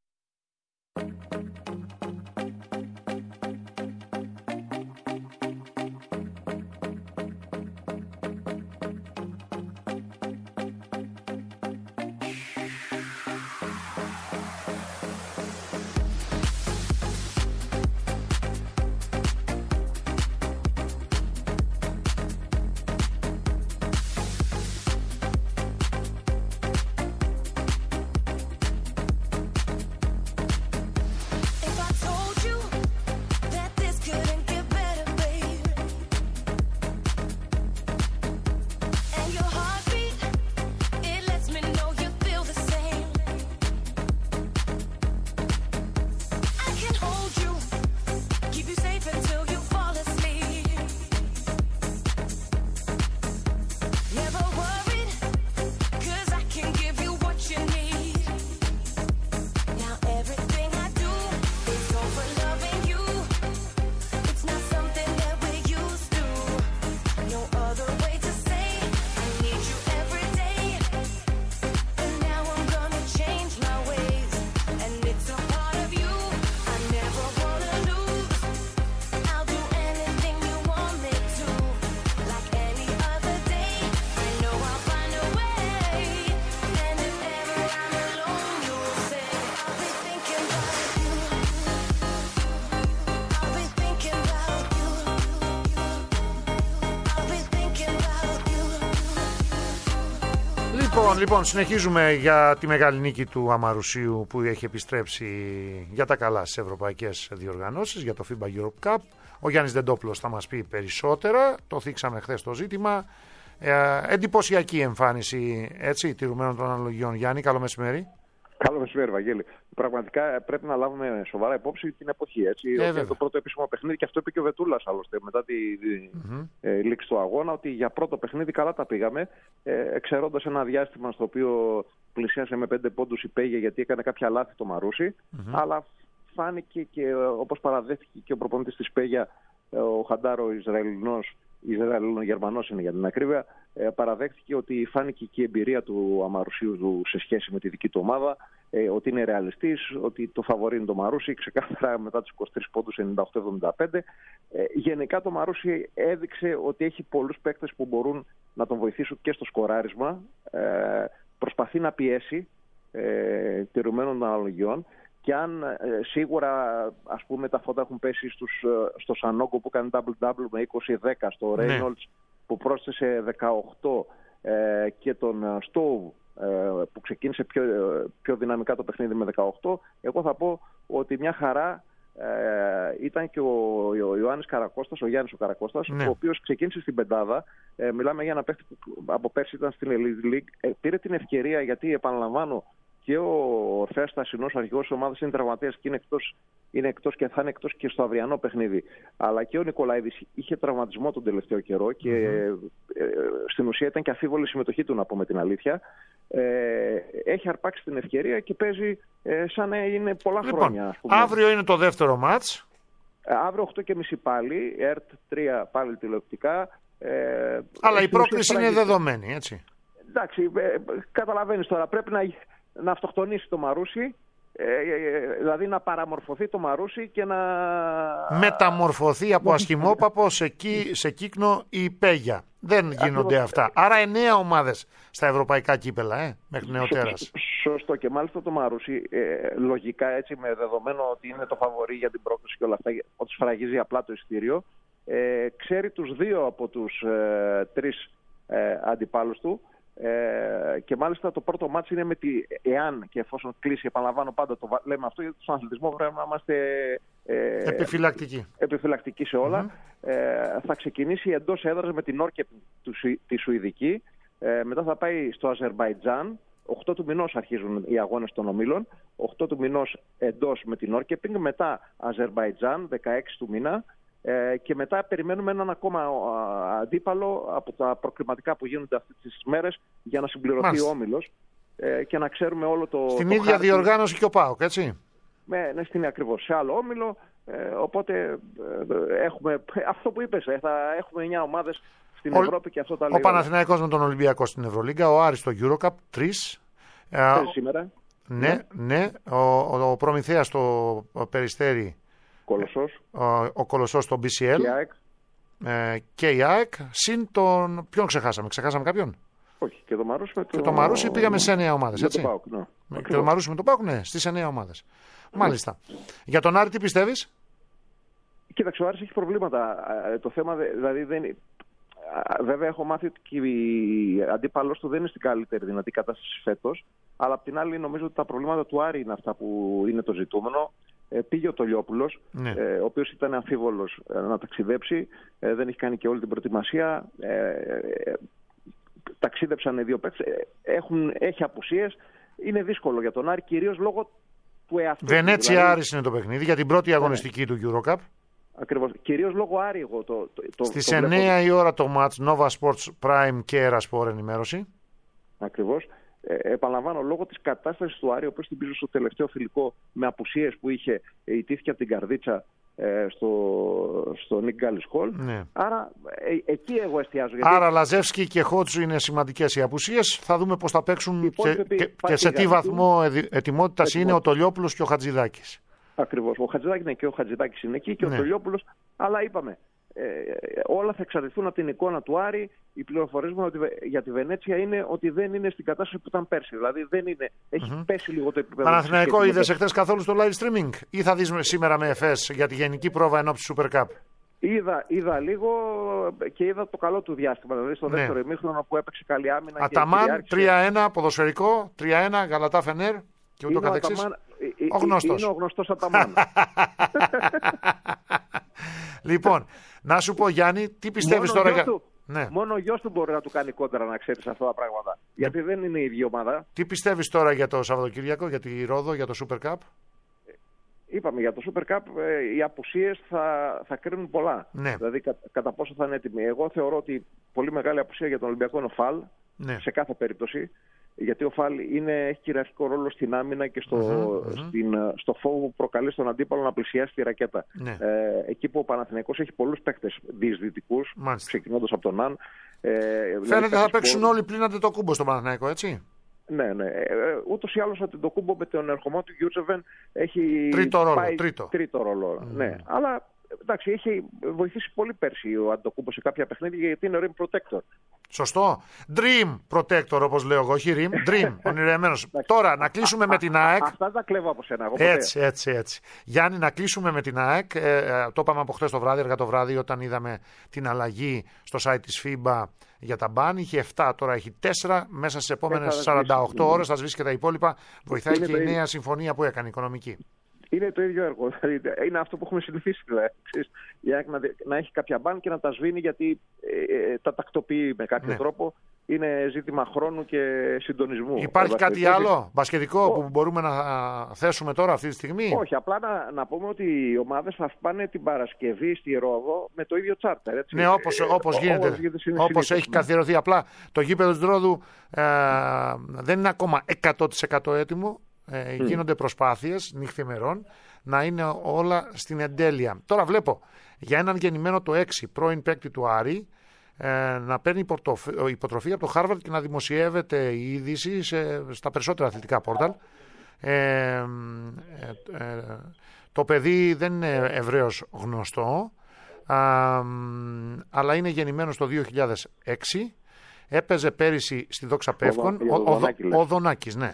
Λοιπόν, συνεχίζουμε για τη μεγάλη νίκη του Αμαρουσίου που έχει επιστρέψει για τα καλά στις ευρωπαϊκές διοργανώσεις, για το FIBA Europe Cup. Ο Γιάννης Δεντόπουλος θα μας πει περισσότερα, το θίξαμε χθες το ζήτημα. Εντυπωσιακή εμφάνιση, έτσι, τηρουμένων των αναλογιών. Γιάννη, καλό μεσημέρι. Καλό μεσημέρι, Βαγγέλη. Πραγματικά πρέπει να λάβουμε σοβαρά υπόψη την εποχή. Έτσι, ότι το πρώτο επίσημο παιχνίδι, και αυτό είπε και ο Βετούλας άλλωστε μετά τη λήξη του αγώνα, ότι για πρώτο παιχνίδι καλά τα πήγαμε. Εξαιρώντας ένα διάστημα στο οποίο πλησίασε με 5 πόντους η Πέγε, γιατί έκανε κάποια λάθη το Μαρούσι. Αλλά φάνηκε και όπως παραδέχτηκε και ο προπονητής της Πέγια, ο Χαντάρο Ισραηλινο-Γερμανός είναι για την ακρίβεια, παραδέχτηκε ότι φάνηκε και η εμπειρία του Αμαρουσίου σε σχέση με τη δική του ομάδα. ότι είναι ρεαλιστής, ότι το φαβορί είναι το Μαρούσι, ξεκάθαρα μετά τους 23 πόντους 98-75. Γενικά το Μαρούσι έδειξε ότι έχει πολλούς παίκτες που μπορούν να τον βοηθήσουν και στο σκοράρισμα. Προσπαθεί να πιέσει τηρουμένων των αναλογιών, και αν σίγουρα ας πούμε τα φώτα έχουν πέσει στο Σανόγκο που κάνει double-double με 20-10, στο Reynolds που πρόσθεσε 18 και τον Στόου που ξεκίνησε πιο δυναμικά το παιχνίδι με 18, εγώ θα πω ότι μια χαρά ήταν και ο Ιωάννης Καρακώστας, ο Γιάννης ο Καρακώστας, ο οποίος ξεκίνησε στην πεντάδα. Μιλάμε για ένα παίχτη που από πέρσι ήταν στην Elite League. Πήρε την ευκαιρία, γιατί επαναλαμβάνω, και ο Ορφέας Στασινός, ο αρχηγός της ομάδας, είναι τραυματίας και είναι εκτός και θα είναι εκτός και στο αυριανό παιχνίδι. Αλλά και ο Νικολαίδης είχε τραυματισμό τον τελευταίο καιρό και στην ουσία ήταν και αφίβολη η συμμετοχή του, να πούμε την αλήθεια. Έχει αρπάξει την ευκαιρία και παίζει σαν να είναι πολλά χρόνια. Ας πούμε. Αύριο είναι το δεύτερο μάτς. Αύριο 8:30 πάλι, ΕΡΤ 3 πάλι τηλεοπτικά. Αλλά η πρόκληση είναι δεδομένη, έτσι. Εντάξει, καταλαβαίνεις τώρα, πρέπει να αυτοκτονήσει το Μαρούσι, δηλαδή να παραμορφωθεί το Μαρούσι και να μεταμορφωθεί από ασχημόπαπο σε κύκνο ή πέγια. Δεν γίνονται αυτά. Άρα 9 ομάδες στα ευρωπαϊκά κύπελα, μέχρι νεοτέρας. Σωστό, και μάλιστα το Μαρούσι λογικά, έτσι, με δεδομένο ότι είναι το φαβορί για την πρόκληση και όλα αυτά, ότι σφραγίζει απλά το εισιτήριο, ξέρει τους 2 από τους 3 αντιπάλους του. Και μάλιστα το πρώτο μάτς είναι εάν και εφόσον κλείσει, επαναλαμβάνω πάντα το λέμε αυτό, γιατί στον αθλητισμό πρέπει να είμαστε επιφυλακτικοί σε όλα. Θα ξεκινήσει εντός έδρας με την Όρκεπ τη Σουηδική, μετά θα πάει στο Αζερμπαϊτζάν. 8 του μηνός αρχίζουν οι αγώνες των ομίλων, 8 του μηνός εντός με την Όρκεπινγκ, μετά Αζερμπαϊτζάν 16 του μήνα. Και μετά περιμένουμε έναν ακόμα αντίπαλο από τα προκριματικά που γίνονται αυτές τις μέρες για να συμπληρωθεί ο όμιλος και να ξέρουμε όλο το. Στην ίδια χάρτη διοργάνωση και ο ΠΑΟΚ, έτσι. Ναι, στην ακριβώς. Σε άλλο όμιλο. Οπότε έχουμε αυτό που είπες. Θα έχουμε 9 ομάδες στην Ευρώπη και αυτό τα λέει. Ο Παναθηναϊκός με τον Ολυμπιακό στην Ευρωλίγκα, ο Άρης στο EuroCup 3. Σήμερα. Ναι. Ο Προμηθέας στο Περιστέρι. Ο Κολοσσός στο BCL και η ΑΕΚ. Συν τον. Ποιον ξεχάσαμε κάποιον? Όχι, και το Μαρούσι με το Μαρούσι πήγαμε σε 9 ομάδες, έτσι. Και το Μαρούσι με το ΠΑΟΚ, στις 9 ομάδες. Μάλιστα. Για τον Άρη τι πιστεύεις? Κοίταξε, ο Άρης έχει προβλήματα. Το θέμα δηλαδή δεν. Βέβαια, έχω μάθει ότι η αντίπαλος του δεν είναι στην καλύτερη δυνατή κατάσταση φέτος. Αλλά απ' την άλλη, νομίζω ότι τα προβλήματα του Άρη είναι αυτά που είναι το ζητούμενο. Πήγε ο Τολιόπουλος, ο οποίος ήταν αμφίβολος να ταξιδέψει, δεν έχει κάνει και όλη την προετοιμασία. Ταξίδεψαν οι 2 παίκτες, έχει απουσίες. Είναι δύσκολο για τον Άρη, κυρίως λόγω του εαυτού. Βενέτσια δηλαδή... Άρης είναι το παιχνίδι για την πρώτη αγωνιστική του EuroCup. Ακριβώς. Κυρίως λόγω Άρη εγώ στις 9 η ώρα το match, Nova Sports Prime και Erasport ενημέρωση. Ακριβώς. Επαναλαμβάνω, λόγω της κατάστασης του Άρη, ο οποίος την πίσω στο τελευταίο φιλικό με απουσίες που είχε, ιτήθηκε από την καρδίτσα στο Νίκ Γκάλις Χολ. Ναι. Άρα εκεί εγώ εστιάζω. Άρα Λαζεύσκι και Χότσου είναι σημαντικές οι απουσίες. Θα δούμε πώς θα παίξουν και σε τι βαθμό ετοιμότητας είναι ο Τολιόπουλος και ο Χατζηδάκης. Ακριβώς. Ο Χατζηδάκης είναι, και ο Χατζηδάκης είναι εκεί και ο Τολιόπουλος. Αλλά είπαμε, όλα θα εξαρτηθούν από την εικόνα του Άρη. Οι πληροφορίες μου για τη Βενέτσια είναι ότι δεν είναι στην κατάσταση που ήταν πέρσι. Δηλαδή δεν είναι, έχει πέσει λίγο το επίπεδο. Παναθηναϊκό, είδες εχθές καθόλου στο live streaming ή θα δεις σήμερα με ΕΦΕΣ για τη γενική πρόβα ενόψει Super Cup? Είδα λίγο και είδα το καλό του διάστημα. Δηλαδή στο δεύτερο ημίχρονο που έπαιξε καλή άμυνα. Αταμάν 3-1, ποδοσφαιρικό 3-1, Γαλατά Φενέρ και ούτω καθεξής. Ο γνωστός. Είναι ο γνωστός Αταμάν. Λοιπόν, να σου πω, Γιάννη, τι πιστεύεις τώρα για. Μόνο ο γιος του μπορεί να του κάνει κόντρα, να ξέρεις αυτά τα πράγματα. Γιατί δεν είναι η ίδια ομάδα. Τι πιστεύεις τώρα για το Σαββατοκύριακο, για τη Ρόδο, για το Super Cup? Είπαμε για το Super Cup, οι απουσίες θα κρίνουν πολλά. Ναι. Δηλαδή κατά πόσο θα είναι έτοιμοι. Εγώ θεωρώ ότι πολύ μεγάλη απουσία για τον Ολυμπιακό είναι ο Φαλ, σε κάθε περίπτωση. Γιατί ο Φαλ έχει κυριαρχικό ρόλο στην άμυνα και στο φόβο που προκαλεί στον αντίπαλο να πλησιάσει τη ρακέτα. Ναι. Εκεί που ο Παναθηναϊκός έχει πολλούς παίκτες διεισδυτικούς, ξεκινώντας από τον Ναν. Φαίνεται θα παίξουν όλοι πλην Αντετοκούμπο στον Παναθηναϊκό, έτσι. Ναι. Ούτως ή άλλως ο Αντετοκούνμπο με τον ερχομό του Γιούτσεβεν έχει τρίτο ρόλο. Ναι, αλλά εντάξει, έχει βοηθήσει πολύ πέρσι ο Αντετοκούνμπο σε κάποια παιχνίδια γιατί είναι rim protector. Σωστό. Dream protector, όπως λέω εγώ, όχι rim. Dream, ονειρεμένος. Τώρα να κλείσουμε με την ΑΕΚ. Αυτά τα κλέβω από σένα. Έτσι. Γιάννη, να κλείσουμε με την ΑΕΚ. Το είπαμε από χτες το βράδυ, αργά το βράδυ, όταν είδαμε την αλλαγή στο site της FIBA για τα μπαν. Είχε 7, τώρα έχει 4. Μέσα στις επόμενες 48 ώρες θα σβήσει και τα υπόλοιπα. Βοηθάει και η νέα συμφωνία που έκανε, οικονομική. Είναι το ίδιο έργο. Είναι αυτό που έχουμε συνηθίσει. Δηλαδή. Να έχει κάποια μπαν και να τα σβήνει γιατί τα τακτοποιεί με κάποιο τρόπο. Είναι ζήτημα χρόνου και συντονισμού. Υπάρχει κάτι άλλο μπασκετικό που μπορούμε να θέσουμε τώρα αυτή τη στιγμή? Όχι, απλά να πούμε ότι οι ομάδες θα πάνε την Παρασκευή στη Ρόδο με το ίδιο τσάρτερ. Έτσι. Ναι, όπως γίνεται. Όπως έχει καθιερωθεί. Απλά το γήπεδο της Ρόδου δεν είναι ακόμα 100% έτοιμο. Γίνονται προσπάθειες νυχθημερών να είναι όλα στην εντέλεια. Τώρα βλέπω για έναν γεννημένο το 6 πρώην παίκτη του Άρη να παίρνει υποτροφία από το Χάρβαρντ και να δημοσιεύεται η είδηση στα περισσότερα αθλητικά πόρταλ. Το παιδί δεν είναι ευρέως γνωστό, αλλά είναι γεννημένος το 2006. Έπαιζε πέρυσι στη Δόξα Πεύκων. Ο Δονάκης, ναι.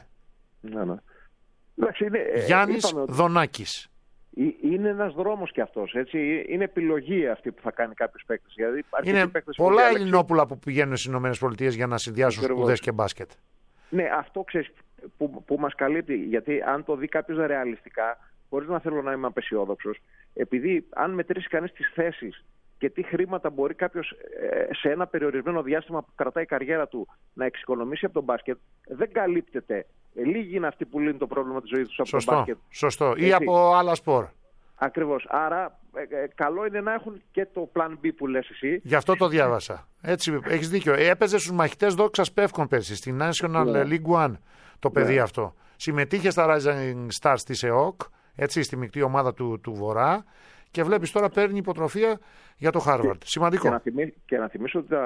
Γιάννης Δονάκης. Είναι ένας δρόμος κι αυτός, έτσι. Είναι επιλογή αυτή που θα κάνει κάποιος παίκτης. Είναι πολλά Ελληνόπουλα που πηγαίνουν στις ΗΠΑ για να συνδυάσουν σπουδές και μπάσκετ. Ναι, αυτό ξέρεις που μας καλύπτει. Γιατί αν το δει κάποιος ρεαλιστικά, χωρίς να θέλω να είμαι απεσιόδοξος, επειδή αν μετρήσει κανείς τις θέσεις και τι χρήματα μπορεί κάποιος σε ένα περιορισμένο διάστημα που κρατάει η καριέρα του να εξοικονομήσει από τον μπάσκετ, δεν καλύπτεται. Λίγοι είναι αυτοί που λύνουν το πρόβλημα της ζωής τους από τον μπάσκετ. Σωστό. Ή από άλλα σπορ. Ακριβώς. Άρα καλό είναι να έχουν και το plan B που λες εσύ. Γι' αυτό το διάβασα. Έτσι, έχεις δίκιο. Έπαιζε στους μαχητές Δόξας Πεύκων πέρσι, στη National League One το παιδί αυτό. Συμμετείχε στα Rising Stars της ΕΟΚ, έτσι, στη μεικτή ομάδα του Βορρά. Και βλέπεις τώρα παίρνει υποτροφία για το Χάρβαρντ. Σημαντικό. Και να θυμίσω ότι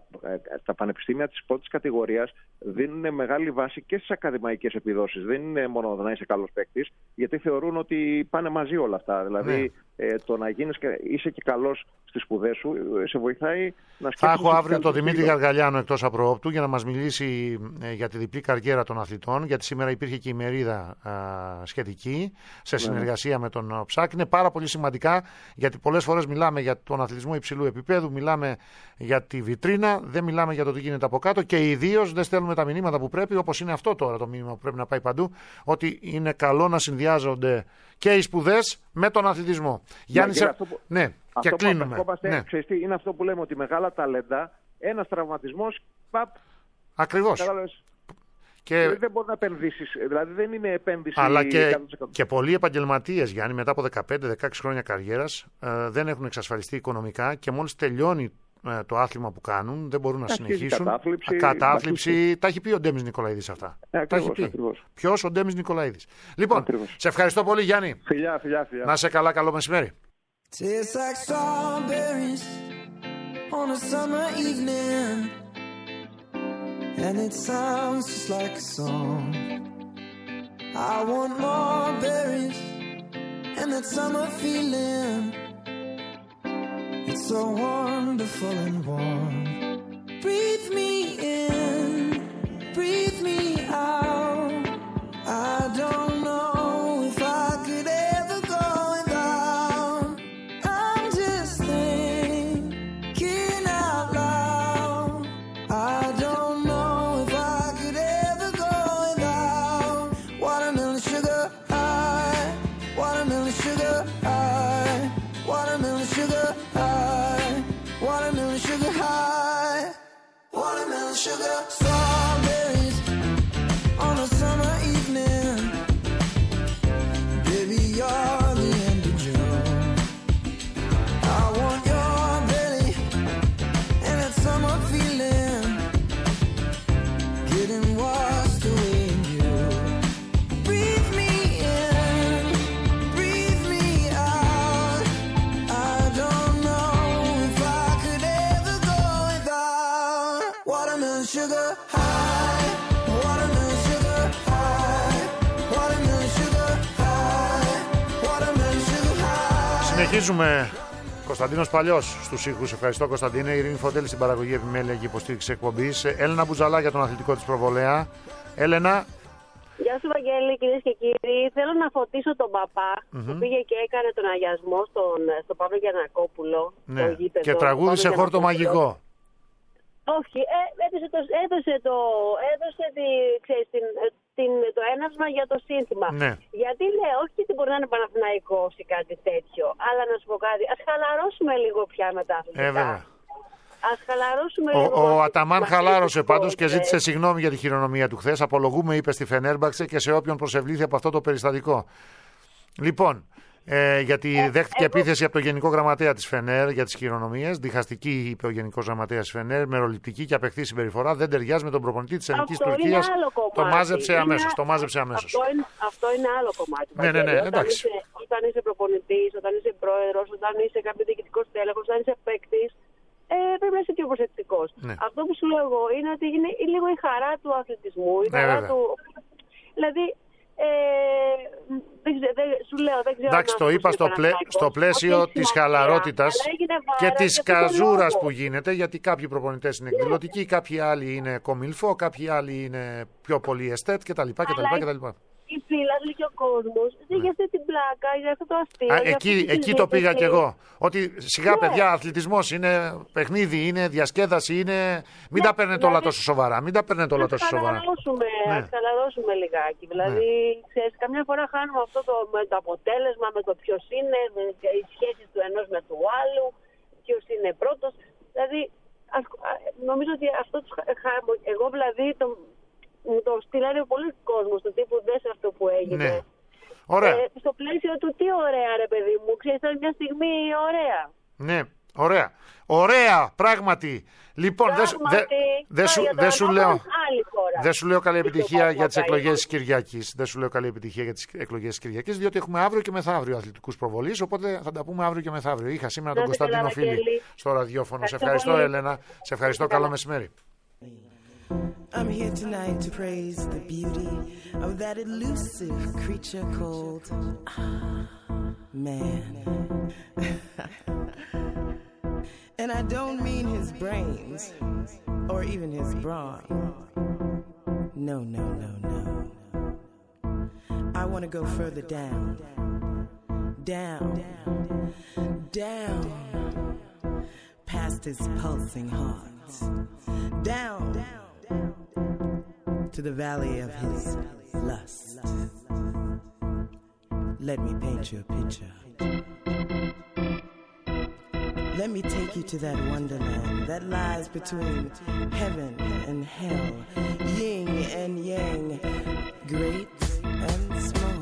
τα πανεπιστήμια της πρώτης κατηγορίας δίνουν μεγάλη βάση και στις ακαδημαϊκές επιδόσεις. Δεν είναι μόνο να είσαι καλός παίκτης, γιατί θεωρούν ότι πάνε μαζί όλα αυτά. Δηλαδή το να γίνεις και είσαι και καλός στις σπουδές σου σε βοηθάει να σκέφτεσαι. Θα έχω αύριο τον Δημήτρη Γαργαλιάνο εκτός απροόπτου για να μας μιλήσει για τη διπλή καριέρα των αθλητών, γιατί σήμερα υπήρχε και η ημερίδα σχετική σε συνεργασία με τον ΨΑΚ. Είναι πάρα πολύ σημαντικά, γιατί πολλές φορές μιλάμε για τον αθλητισμό υψηλού επίπεδου, μιλάμε για τη βιτρίνα, δεν μιλάμε για το τι γίνεται από κάτω και ιδίως δεν στέλνουμε τα μηνύματα που πρέπει, όπως είναι αυτό τώρα το μήνυμα που πρέπει να πάει παντού, ότι είναι καλό να συνδυάζονται και οι σπουδές με τον αθλητισμό. Γιάννη, και κλείνουμε. Είναι αυτό που λέμε, ότι μεγάλα ταλέντα, ένας τραυματισμός, ακριβώς. Και δεν μπορεί να επενδύσεις, δηλαδή δεν είναι επένδυση. Αλλά και πολλοί επαγγελματίες, Γιάννη, μετά από 15-16 χρόνια καριέρας, δεν έχουν εξασφαλιστεί οικονομικά και μόλις τελειώνει το άθλημα που κάνουν, δεν μπορούν να συνεχίσουν. Κατάθλιψη. Τα έχει πει ο Ντέμις Νικολαίδης αυτά. Ακριβώς. Ποιος? Ο Ντέμις Νικολαίδης. Λοιπόν, σε ευχαριστώ πολύ, Γιάννη. Φιλιά. Να σε καλά, καλό μεσημέρι. And it sounds just like a song. I want more berries and that summer feeling. It's so wonderful and warm. Breathe me in, breathe me out. I don't know if I could ever go without. I'm just thinking out loud. I don't know if I could ever go without. Watermelon sugar high, watermelon sugar high, watermelon sugar high, watermelon sugar high, watermelon sugar. Strawberries on a summer evening. Baby, you're the end of June. I want your belly and that summer feeling, getting washed away in you. Breathe me in, breathe me out. I don't know if I could ever go without watermelon sugar Συνεχίζουμε. Κωνσταντίνος Παλιός στους ήχους. Ευχαριστώ, Κωνσταντίνε. Ειρήνη Φωτέλη στην παραγωγή, επιμέλεια και υποστήριξη εκπομπής. Έλενα Μπουζαλά για τον αθλητικό της προβολέα. Έλενα. Γεια σου, Βαγγέλη, κυρίες και κύριοι. Θέλω να φωτίσω τον παπά που πήγε και έκανε τον αγιασμό στον Παύλο Γιαννακόπουλο. Ναι. Και τραγούδισε χόρτο μαγικό. Όχι, έδωσε το έναυσμα για το σύνθημα. Ναι. Γιατί λέω, όχι ότι μπορεί να είναι Παναθηναϊκός ή κάτι τέτοιο, αλλά να σου πω κάτι, ας χαλαρώσουμε λίγο πια με τα αθλητικά. Ας χαλαρώσουμε λίγο. Ο Αταμάν χαλάρωσε πάντως και ζήτησε συγγνώμη για τη χειρονομία του χθες. Απολογούμε, είπε στη Φενέρμπαξε και σε όποιον προσευλήθη από αυτό το περιστατικό. Λοιπόν, γιατί δέχτηκε επίθεση από το Γενικό Γραμματέα της Φενέρ για τις χειρονομίες. Διχαστική, είπε ο Γενικός Γραμματέας της Φενέρ, μεροληπτική και απεχθή συμπεριφορά. Δεν ταιριάζει με τον προπονητή της Εθνικής Τουρκίας. Το μάζεψε αμέσως. Αυτό είναι άλλο κομμάτι. Ναι, εντάξει. Όταν είσαι προπονητής, όταν είσαι πρόεδρος, όταν είσαι κάποιο διοικητικός τέλεχος, όταν είσαι παίκτης, πρέπει να είσαι πιο προσεκτικός. Ναι. Αυτό που σου λέω εγώ είναι ότι είναι λίγο η χαρά του αθλητισμού. Η χαρά του. Δηλαδή. Σου λέω, δεν ξέρω. Εντάξει, το είπα στο πλαίσιο της χαλαρότητας και της καζούρας που γίνεται, γιατί κάποιοι προπονητές είναι εκδηλωτικοί, κάποιοι άλλοι είναι κομιλφό, κάποιοι άλλοι είναι πιο πολύ εστέτ κτλ. Οι φίλοι και ο κόσμος για αυτή την πλάκα, για αυτό το αστείο. Εκεί το πήγα κι εγώ. Ότι σιγά, παιδιά, αθλητισμός είναι παιχνίδι, είναι διασκέδαση, είναι. Μην τα παίρνετε όλα τόσο σοβαρά. Ας χαλαρώσουμε λιγάκι. Δηλαδή, ξέρεις, καμιά φορά χάνουμε αυτό με το αποτέλεσμα, με το ποιος είναι, οι σχέσεις του ενός με του άλλου, ποιος είναι πρώτος. Δηλαδή, νομίζω ότι αυτό εγώ δηλαδή μου το στείλανε πολλοί κόσμος του τύπου δες αυτό που έγινε. Ναι. Ωραία. Στο πλαίσιο του τι ωραία ρε παιδί μου, ξέρεις, ήταν μια στιγμή ωραία. Ναι, ωραία. Ωραία, πράγματι. Λοιπόν, δεν σου λέω καλή επιτυχία για τις εκλογές της Κυριακής. Διότι έχουμε αύριο και μεθαύριο αθλητικούς προβολείς, οπότε θα τα πούμε αύριο και μεθαύριο. Είχα σήμερα τον Κωνσταντίνο Φίλη στο ραδιόφωνο. Σε ευχαριστώ, Έλενα. Σε ευχαριστώ. Καλό μεσημέρι. I'm here tonight to praise the beauty of that elusive creature called man. And I don't mean his brains or even his brawn. No. I want to go further down, past his pulsing heart, down to the valley of his lust. Let me paint you a picture. Let me take you to that wonderland that lies between heaven and hell, yin and yang, great and small.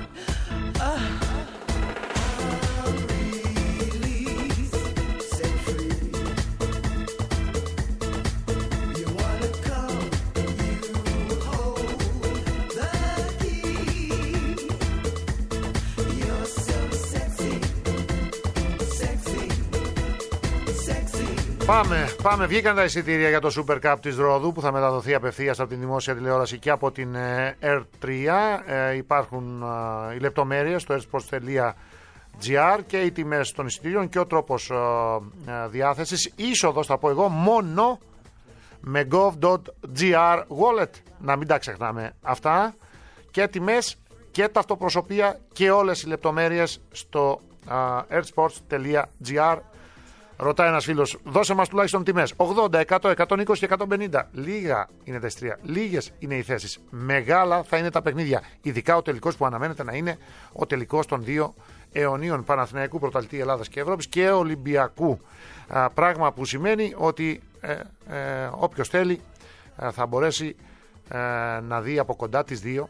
Πάμε. Βγήκαν τα εισιτήρια για το Super Cup της Ρόδου που θα μεταδοθεί απευθείας από την δημόσια τηλεόραση και από την R3. Υπάρχουν οι λεπτομέρειες στο airsports.gr και οι τιμές των εισιτήριων και ο τρόπος διάθεσης. Είσοδος, θα πω εγώ, μόνο με gov.gr wallet. Να μην τα ξεχνάμε αυτά. Και τιμές και ταυτοπροσωπία και όλες οι λεπτομέρειες στο airsports.gr. Ρωτάει ένας φίλος, δώσε μας τουλάχιστον τιμές. 80, 100, 120 και 150. Λίγα είναι τα εισιτήρια. Λίγες είναι οι θέσεις. Μεγάλα θα είναι τα παιχνίδια. Ειδικά ο τελικός που αναμένεται να είναι ο τελικός των δύο αιωνίων Παναθηναϊκού Πρωταθλητή Ελλάδας και Ευρώπης και Ολυμπιακού. Πράγμα που σημαίνει ότι όποιος θέλει θα μπορέσει να δει από κοντά τις δύο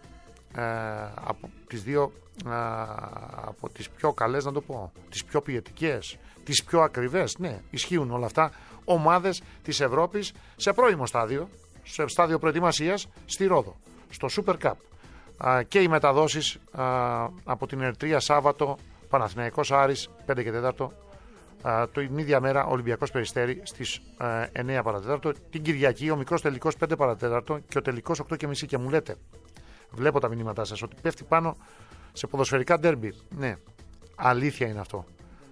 από τις πιο καλές, να το πω, τις πιο ποιετικές, τις πιο ακριβές, ναι, ισχύουν όλα αυτά, ομάδες της Ευρώπης σε πρώιμο στάδιο, σε στάδιο προετοιμασίας στη Ρόδο, στο Super Cup. Και οι μεταδόσεις από την Ερτρία Σάββατο, Παναθηναϊκός Άρης 5 και 4, την ίδια μέρα Ολυμπιακός Περιστέρι στις 9 παρατέταρτο, την Κυριακή ο μικρός τελικός 5 παρατέταρτο και ο τελικός 8.30. Και μου λέτε, βλέπω τα μηνύματά σας, ότι πέφτει πάνω σε ποδοσφαιρικά ντέρμπι. Ναι, αλήθεια είναι αυτό.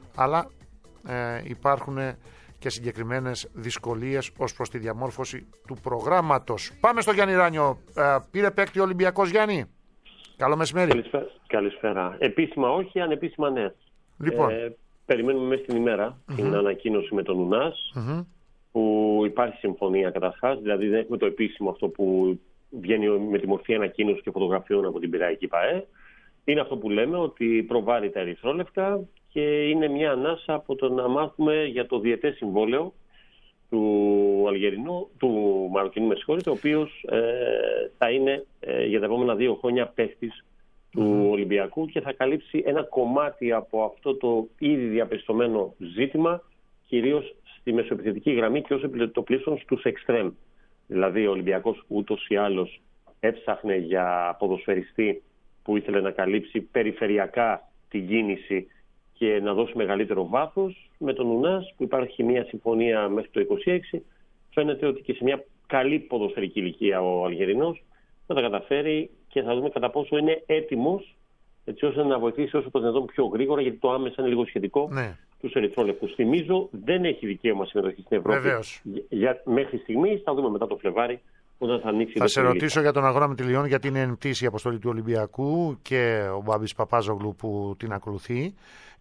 αλλά υπάρχουν και συγκεκριμένες δυσκολίες ως προς τη διαμόρφωση του προγράμματος. Πάμε στο Γιάννη Ράνιο. Πήρε παίκτη ο Ολυμπιακός, Γιάννη? Καλό μεσημέρι. Καλησπέρα. Επίσημα όχι, ανεπίσημα ναι. Λοιπόν. Περιμένουμε μέσα στην ημέρα την ανακοίνωση με τον Ουνάς, που υπάρχει συμφωνία καταρχάς, δηλαδή δεν έχουμε το επίσημο αυτό που βγαίνει με τη μορφή ανακοίνωση και φωτογραφιών από την Πειραϊκή ΠΑΕ. Είναι αυτό που λέμε, ότι προβάλλει τα ερυθρόλευκα και είναι μια ανάσα από το να μάθουμε για το διετές συμβόλαιο του Μαροκινού, ο οποίος θα είναι για τα επόμενα 2 χρόνια παίκτης του Ολυμπιακού και θα καλύψει ένα κομμάτι από αυτό το ήδη διαπιστωμένο ζήτημα, κυρίως στη μεσοεπιθετική γραμμή και ως επιτοπλίστων στους εξτρέμ. Δηλαδή ο Ολυμπιακός ούτως ή άλλως έψαχνε για ποδοσφαιριστή που ήθελε να καλύψει περιφερειακά την κίνηση και να δώσει μεγαλύτερο βάθος. Με τον Ουνάς, που υπάρχει μια συμφωνία μέχρι το 26, φαίνεται ότι και σε μια καλή ποδοσφαιρική ηλικία ο Αλγερινός θα τα καταφέρει και θα δούμε κατά πόσο είναι έτοιμος, έτσι ώστε να βοηθήσει όσο το δυνατόν πιο γρήγορα, γιατί το άμεσα είναι λίγο σχετικό, τους ερυθρόλευκους. Θυμίζω, δεν έχει δικαίωμα συμμετοχή στην Ευρώπη. Βεβαίως. Μέχρι στιγμής, θα δούμε μετά το Φλεβάρι, όταν θα ανοίξει. Θα σε ρωτήσω για τον αγώνα με τη Λιόν, γιατί είναι εν πτήση η αποστολή του Ολυμπιακού και ο Μπάμπης Παπάζογλου που την ακολουθεί.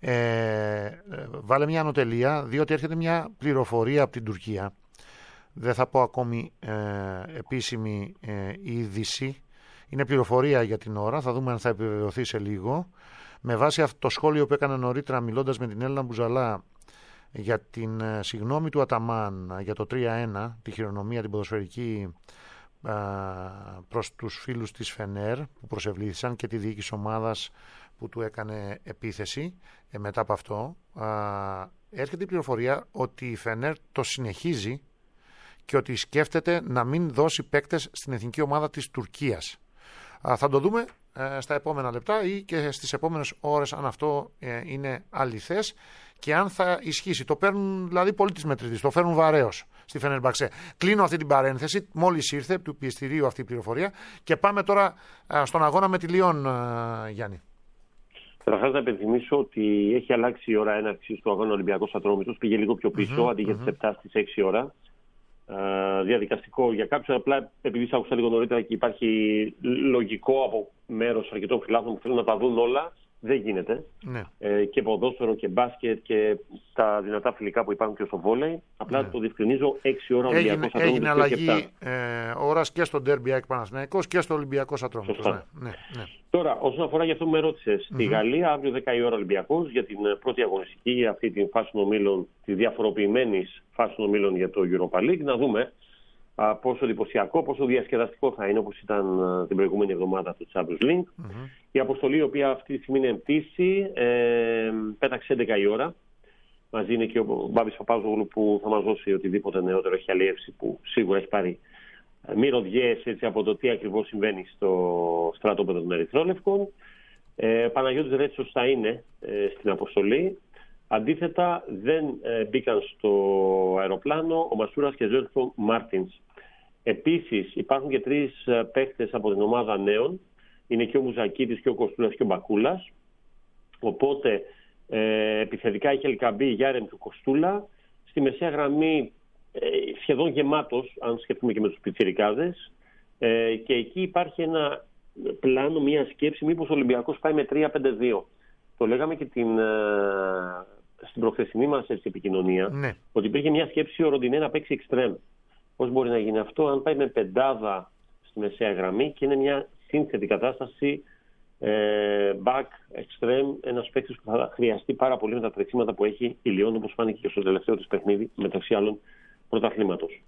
Βάλε μια ανωτελεία, διότι έρχεται μια πληροφορία από την Τουρκία. Δεν θα πω ακόμη επίσημη είδηση. Είναι πληροφορία για την ώρα, θα δούμε αν θα επιβεβαιωθεί σε λίγο. Με βάση αυτό το σχόλιο που έκανα νωρίτερα μιλώντας με την Έλληνα Μπουζαλά για την συγγνώμη του Αταμάν για το 3-1, τη χειρονομία την ποδοσφαιρική προς τους φίλους της Φενέρ που προσευλήθησαν και τη διοίκηση ομάδας που του έκανε επίθεση μετά από αυτό, έρχεται η πληροφορία ότι η Φενέρ το συνεχίζει και ότι σκέφτεται να μην δώσει παίκτες στην εθνική ομάδα της Τουρκίας. Θα το δούμε στα επόμενα λεπτά ή και στις επόμενες ώρες αν αυτό είναι αληθές και αν θα ισχύσει. Το παίρνουν δηλαδή πολύ της μετρητής, το φέρνουν βαρέως στη Φενερμπαξέ. Κλείνω αυτή την παρένθεση, μόλις ήρθε του πιεστηρίου αυτή η πληροφορία και πάμε τώρα στον αγώνα με τη Λιόν, Γιάννη. Καταρχάς να υπενθυμίσω ότι έχει αλλάξει η ώρα έναρξης του αγώνα Ολυμπιακός Ατρόμητος, πήγε λίγο πιο πίσω, αντί για τις 7 στις 6 ώρα. Διαδικαστικό για κάποιους, απλά επειδή σ' άκουσα λίγο νωρίτερα και υπάρχει λογικό από μέρος αρκετών φιλάθλων που θέλουν να τα δουν όλα, δεν γίνεται. Ναι. Και ποδόσφαιρο και μπάσκετ και τα δυνατά φιλικά που υπάρχουν και στο βόλεϊ. Απλά το διευκρινίζω, 6 ώρα Ολυμπιακός Ατρόμητος. Έγινε αλλαγή ώρας και στο Ντέρμπι ΑΕΚ Παναθηναϊκός και στο Ολυμπιακός Ατρόμητος. Ναι. Τώρα, όσον αφορά για αυτό που με ρώτησες, στη Γαλλία αύριο 10 η ώρα Ολυμπιακός για την πρώτη αγωνιστική, για αυτή την φάση των ομίλων, τη διαφοροποιημένης φάση των ομίλων για το Europa League. Να δούμε πόσο εντυπωσιακό, πόσο διασκεδαστικό θα είναι, όπως ήταν την προηγούμενη εβδομάδα του Champions League. Η αποστολή, η οποία αυτή τη στιγμή είναι πτήση, πέταξε 11 η ώρα. Μαζί είναι και ο Μπάμπης Παπάζογλου που θα μας δώσει οτιδήποτε νεότερο έχει αλλιεύσει, που σίγουρα έχει πάρει μυρωδιές από το τι ακριβώς συμβαίνει στο στρατόπεδο των Ερυθρόλευκων. Παναγιώτης Ρέτσος θα είναι στην αποστολή. Αντίθετα, δεν μπήκαν στο αεροπλάνο ο Μασούρας και Ζέλφο Μάρτινς. Επίσης, υπάρχουν και 3 παίκτες από την ομάδα νέων. Είναι και ο Μουζακίτης και ο Κοστούλας και ο Μπακούλας. Οπότε, επιθετικά έχει Ελκαμπή, Γιάρεμ και ο Κοστούλα. Στη μεσαία γραμμή σχεδόν γεμάτος, αν σκεφτούμε και με τους πιτσιρικάδες. Και εκεί υπάρχει ένα πλάνο, μια σκέψη, μήπως ο Ολυμπιακός πάει με 3-5-2. Το λέγαμε και στην προχθεσινή μας επικοινωνία, ότι υπήρχε μια σκέψη ο Ροντινέ να παίξει εξτρέμ. Πώς μπορεί να γίνει αυτό, αν πάει με πεντάδα στη μεσαία γραμμή και είναι μια σύνθετη κατάσταση back, extreme, ένας παίκτης που θα χρειαστεί πάρα πολύ με τα τρεξίματα που έχει η Λιόν, όπως φάνηκε και στο τελευταίο της παιχνίδι, μεταξύ άλλων πρωταθλήματος.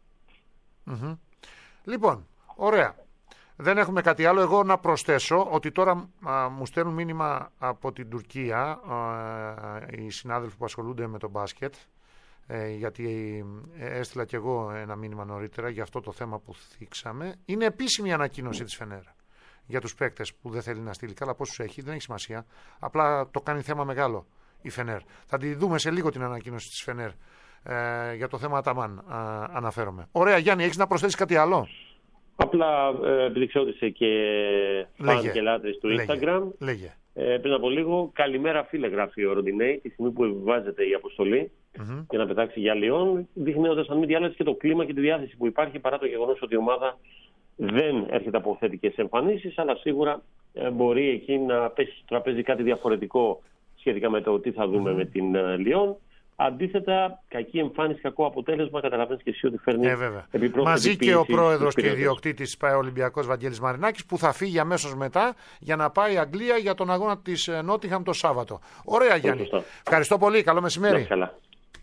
Λοιπόν, ωραία. Δεν έχουμε κάτι άλλο. Εγώ να προσθέσω ότι τώρα μου στέλνουν μήνυμα από την Τουρκία οι συνάδελφοι που ασχολούνται με το μπάσκετ, γιατί έστειλα και εγώ ένα μήνυμα νωρίτερα για αυτό το θέμα που θίξαμε. Είναι επίσημη η ανακοίνωση της Φενέρ για τους παίκτες που δεν θέλει να στείλει. Καλά, πόσους έχει, δεν έχει σημασία. Απλά το κάνει θέμα μεγάλο η Φενέρ. Θα τη δούμε σε λίγο την ανακοίνωση της Φενέρ για το θέμα Αταμάν αναφέρομαι. Ωραία, Γιάννη, έχεις να προσθέσεις κάτι άλλο? Απλά επειδή ξέρω ότι είσαι και φαν και λάτρης του Instagram, πριν από λίγο. Καλημέρα, φίλε, γράφει ο Ροντινέη, τη στιγμή που επιβάζεται η αποστολή για να πετάξει για Λιόν, δείχνοντας αν μη τι άλλο και το κλίμα και τη διάθεση που υπάρχει, παρά το γεγονός ότι η ομάδα δεν έρχεται από θετικές εμφανίσεις, αλλά σίγουρα μπορεί εκεί να πέσει στο τραπέζι κάτι διαφορετικό σχετικά με το τι θα δούμε με την Λιόν. Αντίθετα, κακή εμφάνιση, κακό αποτέλεσμα, καταλαβαίνεις και εσύ ότι φέρνει επιπρόσθετη μαζί πίεση και ο πρόεδρος και ιδιοκτήτης ΠΑΕ Ολυμπιακός Βαγγέλης Μαρινάκης, που θα φύγει αμέσως μετά για να πάει Αγγλία για τον αγώνα της Νότιχαμ το Σάββατο. Ωραία, Γιάννη. Ευχαριστώ πολύ. Καλό μεσημέρι. Καλά.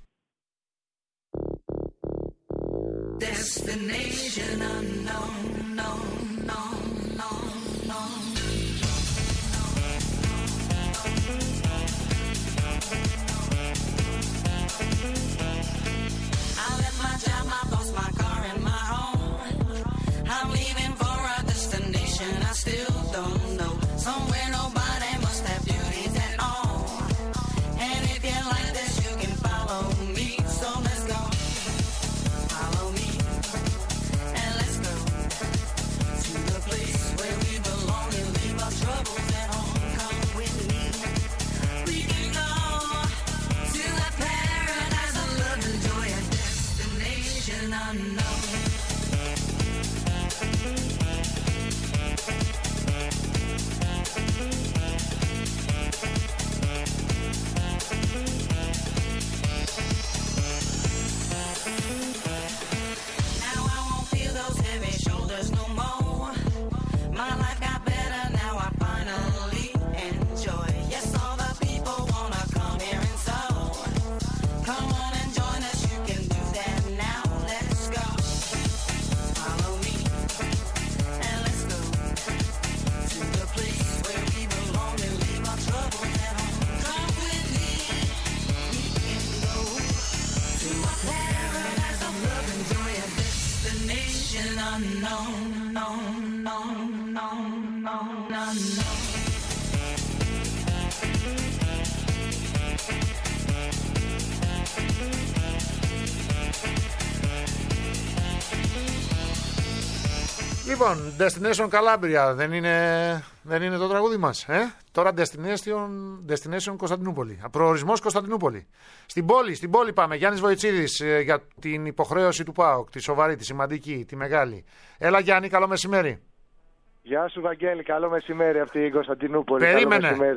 Λοιπόν, Destination Calabria δεν είναι το τραγούδι μας, Τώρα Destination Κωνσταντινούπολη. Προορισμός Κωνσταντινούπολη. Στην πόλη πάμε. Γιάννης Βοητσίδης για την υποχρέωση του ΠΑΟΚ, τη σοβαρή, τη σημαντική, τη μεγάλη. Έλα Γιάννη, καλό μεσημέρι. Γεια σου Βαγγέλη, καλό μεσημέρι από την Κωνσταντινούπολη. Περίμενε,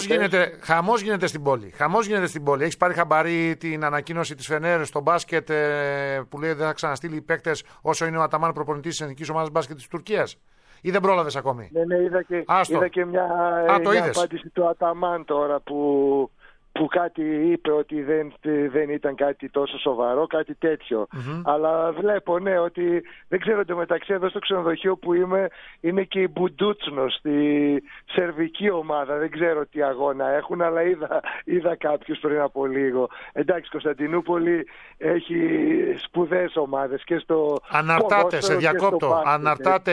χαμός γίνεται στην πόλη. Έχεις πάρει χαμπάρι την ανακοίνωση της Φενέρ στο μπάσκετ που λέει δεν θα ξαναστείλει παίκτες όσο είναι ο Αταμάν προπονητής της Εθνικής Ομάδας Μπάσκετ της Τουρκίας? Ή δεν πρόλαβες ακόμη? Ναι, είδα και μια απάντηση του Αταμάν τώρα που κάτι είπε ότι δεν ήταν κάτι τόσο σοβαρό, κάτι τέτοιο. Αλλά βλέπω, ότι δεν ξέρω, εντωμεταξύ εδώ στο ξενοδοχείο που είμαι είναι και η Μπουντούτσνο, στη σερβική ομάδα. Δεν ξέρω τι αγώνα έχουν, αλλά είδα κάποιους πριν από λίγο. Εντάξει, Κωνσταντινούπολη έχει σπουδαίες ομάδες και στο Αναρτάται, σε διακόπτω. Αναρτάται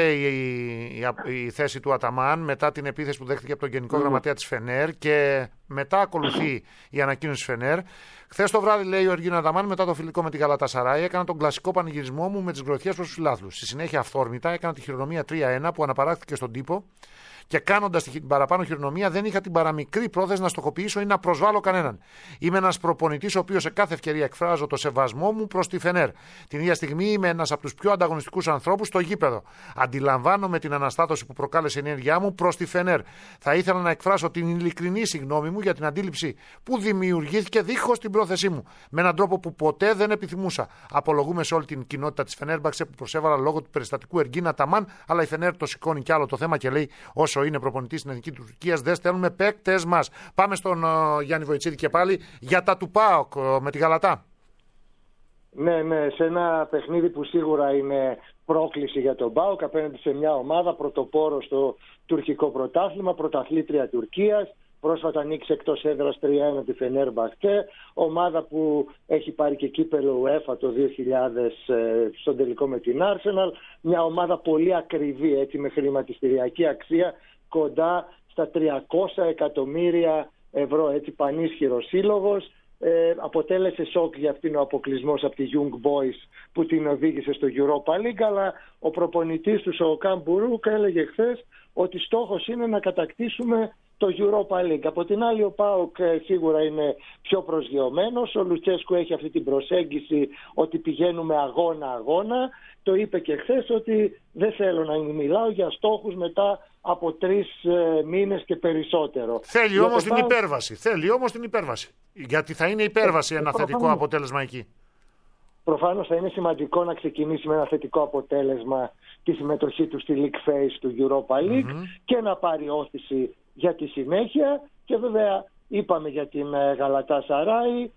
η θέση του Αταμάν μετά την επίθεση που δέχτηκε από τον Γενικό Γραμματέα της Φενέρ και μετά ακολουθεί η ανακοίνωση Φενέρ. Χθες το βράδυ, λέει ο Εργίνο Αταμάν, μετά το φιλικό με την Γαλατασαράι, έκανα τον κλασικό πανηγυρισμό μου με τις γροθιές προς τους φιλάθλους. Στη συνέχεια, αυθόρμητα, έκανα τη χειρονομία 3-1 που αναπαράχθηκε στον τύπο και κάνοντας την παραπάνω χειρονομία δεν είχα την παραμικρή πρόθεση να στοχοποιήσω ή να προσβάλλω κανέναν. Είμαι ένας προπονητής ο οποίος σε κάθε ευκαιρία εκφράζω το σεβασμό μου προς τη Φενέρ. Την ίδια στιγμή είμαι ένας από τους πιο ανταγωνιστικούς ανθρώπους στο γήπεδο. Αντιλαμβάνομαι την αναστάτωση που προκάλεσε η ενέργειά μου προς τη Φενέρ. Θα ήθελα να εκφράσω την ειλικρινή συγγνώμη μου για την αντίληψη που δημιουργήθηκε δίχως την πρόθεσή μου. Με έναν τρόπο που ποτέ δεν επιθυμούσα. Απολογούμε σε όλη την κοινότητα της Φενέρμπαξε που προσέβαλα λόγω του περιστατικού Εργίνα Αταμάν, αλλά η Φενέρ το σηκώνει κι άλλο το θέμα και λέει όσο είναι προπονητής στην Εθνική Τουρκίας, δεν στέλνουμε παίκτες μας. Πάμε στον Γιάννη Βοητσίδη και πάλι για τα του ΠΑΟΚ με τη Γαλατά. Ναι, σε ένα παιχνίδι που σίγουρα είναι πρόκληση για τον ΠΑΟΚ απέναντι σε μια ομάδα πρωτοπόρο στο τουρκικό πρωτάθλημα, πρωταθλήτρια Τουρκίας. Πρόσφατα νίκησε εκτός έδρας 3-1 τη Φενέρμπαχτσε, ομάδα που έχει πάρει και κύπελλο UEFA το 2000 στον τελικό με την Arsenal. Μια ομάδα πολύ ακριβή, έτσι, με χρηματιστηριακή αξία κοντά στα 300 εκατομμύρια ευρώ, έτσι, πανίσχυρος σύλλογος. Αποτέλεσε σοκ για αυτήν ο αποκλεισμός από τη Young Boys που την οδήγησε στο Europa League, αλλά ο προπονητής τους, ο Καμπουρούκ, έλεγε χθες ότι στόχος είναι να κατακτήσουμε το Europa League. Από την άλλη ο ΠΑΟΚ σίγουρα είναι πιο προσγειωμένος. Ο Λουτσέσκου έχει αυτή την προσέγγιση ότι πηγαίνουμε αγώνα-αγώνα. Το είπε και χθες ότι δεν θέλω να μιλάω για στόχους μετά από 3 μήνες και περισσότερο. Θέλει όμως την υπέρβαση. Γιατί θα είναι υπέρβαση ένα θετικό αποτέλεσμα εκεί. Προφανώς θα είναι σημαντικό να ξεκινήσει με ένα θετικό αποτέλεσμα τη συμμετοχή του στη League Phase του Europa League και να πάρει όθηση για τη συνέχεια. Και βέβαια είπαμε για την Γαλατάσαράι,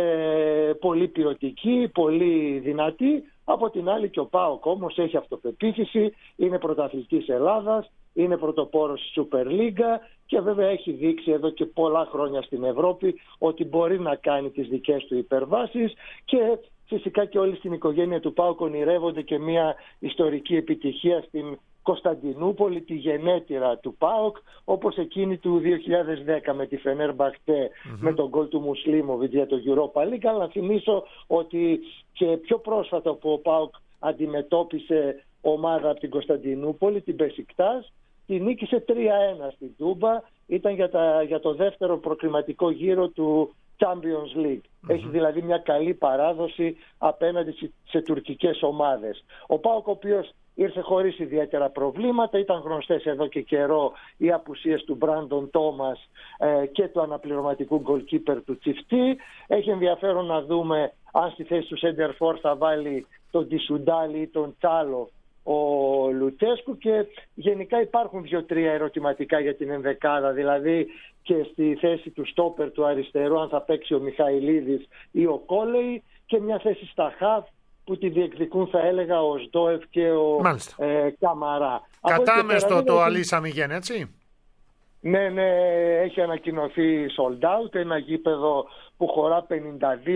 πολύ ποιοτική, πολύ δυνατή. Από την άλλη και ο ΠΑΟΚ όμως έχει αυτοπεποίθηση, είναι πρωταθλητής Ελλάδας, είναι πρωτοπόρος στη Super League και βέβαια έχει δείξει εδώ και πολλά χρόνια στην Ευρώπη ότι μπορεί να κάνει τις δικές του υπερβάσεις και φυσικά και όλοι στην οικογένεια του ΠΑΟΚ ονειρεύονται και μια ιστορική επιτυχία στην Κωνσταντινούπολη, τη γενέτειρα του ΠΑΟΚ, όπως εκείνη του 2010 με τη Φενέρμπαχτσε με τον γκολ του Μουσλίμοβιτ για το Europa League. Αλλά να θυμίσω ότι και πιο πρόσφατα που ο ΠΑΟΚ αντιμετώπισε ομάδα από την Κωνσταντινούπολη, την Μπεσικτάς, τη νίκησε 3-1 στην Τούμπα, ήταν για το δεύτερο προκριματικό γύρο του Champions League. Έχει δηλαδή μια καλή παράδοση απέναντι σε τουρκικές ομάδες. Ο ΠΑΟΚ, ο οποίος ήρθε χωρίς ιδιαίτερα προβλήματα, ήταν γνωστές εδώ και καιρό οι απουσίες του Μπράντον Τόμας και του αναπληρωματικού goalkeeper του Τσιφτή. Έχει ενδιαφέρον να δούμε αν στη θέση του Σέντερφορ θα βάλει τον Τισουντάλη ή τον Τσάλο ο Λουτσέσκου, και γενικά υπάρχουν 2-3 ερωτηματικά για την ενδεκάδα, δηλαδή και στη θέση του στόπερ του αριστερού αν θα παίξει ο Μιχαηλίδης ή ο Κόλεϊ, και μια θέση στα χαφ που τη διεκδικούν θα έλεγα ο Σντόεφ και ο Καμαρά. Κατάμεστο το Αλίσα Μιγέν, έτσι. Ναι, έχει ανακοινωθεί sold out, ένα γήπεδο που χωρά 52.000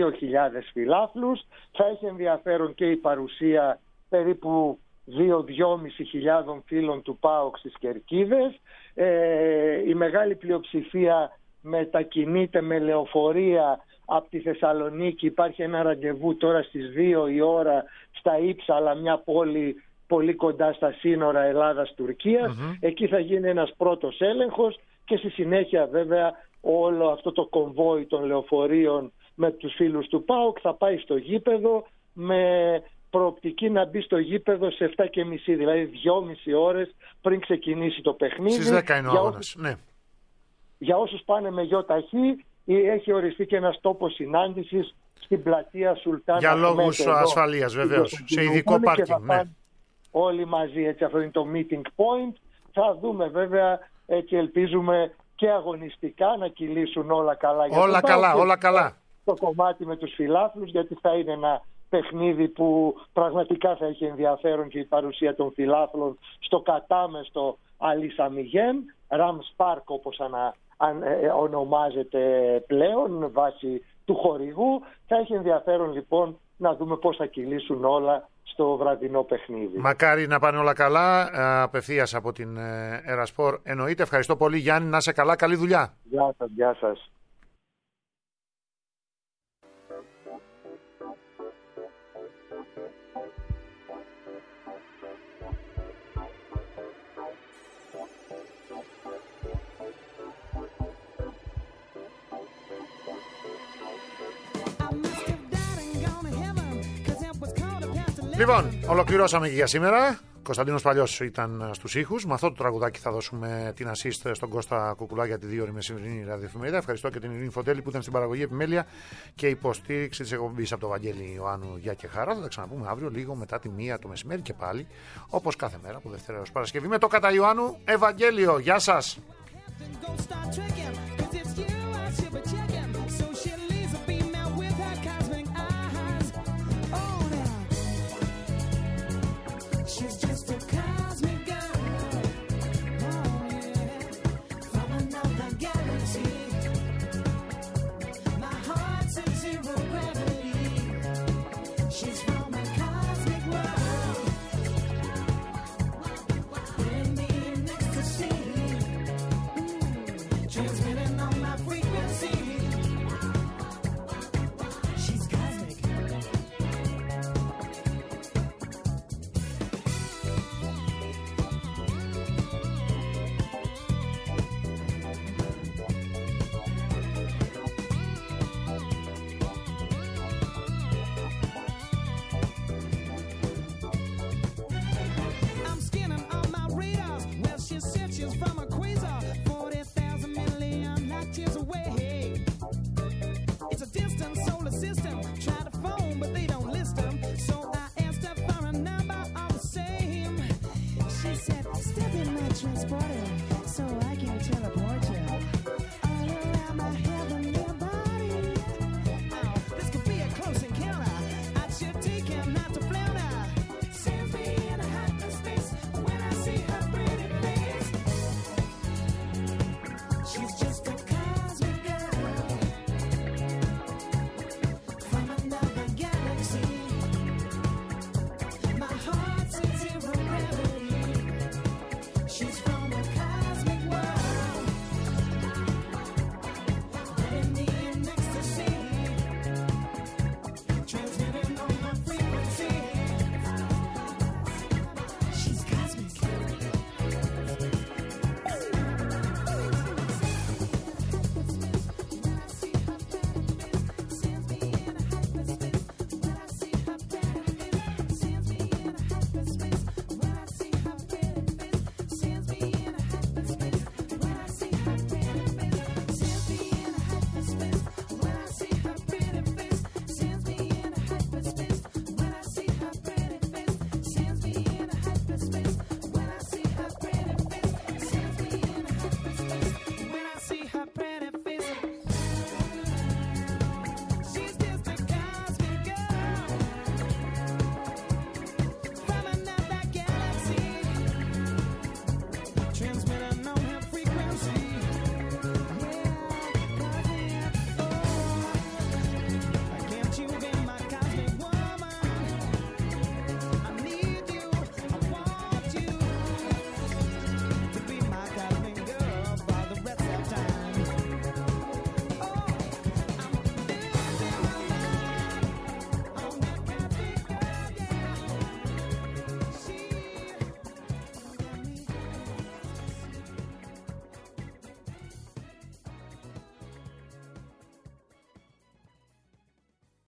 φιλάθλους. Θα έχει ενδιαφέρον και η παρουσία περίπου 2.500 φίλων του ΠΑΟΚ στις Κερκίδες. Η μεγάλη πλειοψηφία μετακινείται με λεωφορεία από τη Θεσσαλονίκη. Υπάρχει ένα ραντεβού τώρα στις 2 η ώρα στα Ήψαλα, μια πόλη πολύ κοντά στα σύνορα Ελλάδας-Τουρκίας. Εκεί θα γίνει ένας πρώτος έλεγχος και στη συνέχεια βέβαια όλο αυτό το κομβόι των λεωφορείων με τους φίλους του ΠΑΟΚ θα πάει στο γήπεδο με προοπτική να μπει στο γήπεδο σε 7.30, δηλαδή 2,5 ώρες πριν ξεκινήσει το παιχνίδι. Στις 10 είναι ο αγώνας, ναι. Για όσους πάνε με γιοταχή, έχει οριστεί και ένας τόπος συνάντησης στην πλατεία Σουλτάν. Για λόγους ασφαλείας βεβαίως, σε ειδικό πάρκινγκ. Ναι. Όλοι μαζί, έτσι, αυτό είναι το meeting point. Θα δούμε βέβαια, έτσι ελπίζουμε και αγωνιστικά να κυλήσουν όλα καλά. Όλα καλά. Το κομμάτι με τους φιλάθλους, γιατί θα είναι ένα παιχνίδι που πραγματικά θα έχει ενδιαφέρον και η παρουσία των φιλάθλων στο κατάμεστο Αλίσα Μιγέν, Rams Park όπως ονομάζεται πλέον βάσει του χορηγού. Θα έχει ενδιαφέρον λοιπόν να δούμε πώς θα κυλήσουν όλα στο βραδινό παιχνίδι. Μακάρι να πάνε όλα καλά, απευθείας από την Ερασπορ εννοείται. Ευχαριστώ πολύ Γιάννη, να είσαι καλά, καλή δουλειά. Γεια σας. Λοιπόν, ολοκληρώσαμε και για σήμερα. Κωνσταντίνος Παλιός ήταν στους ήχους. Με αυτό το τραγουδάκι θα δώσουμε την assist στον Κώστα Κουκουλά για τη 2ωρη μεσημερινή ραδιοεφημερίδα. Ευχαριστώ και την Ειρήνη Φωτέλη που ήταν στην παραγωγή επιμέλεια και υποστήριξη της εκπομπής από τον Βαγγέλη Ιωάννου. Γεια και χαρά. Θα τα ξαναπούμε αύριο λίγο μετά τη 1 το μεσημέρι και πάλι, όπως κάθε μέρα από Δευτέρα έως Παρασκευή, με το κατά Ιωάννου Ευαγγέλιο. Γεια σας.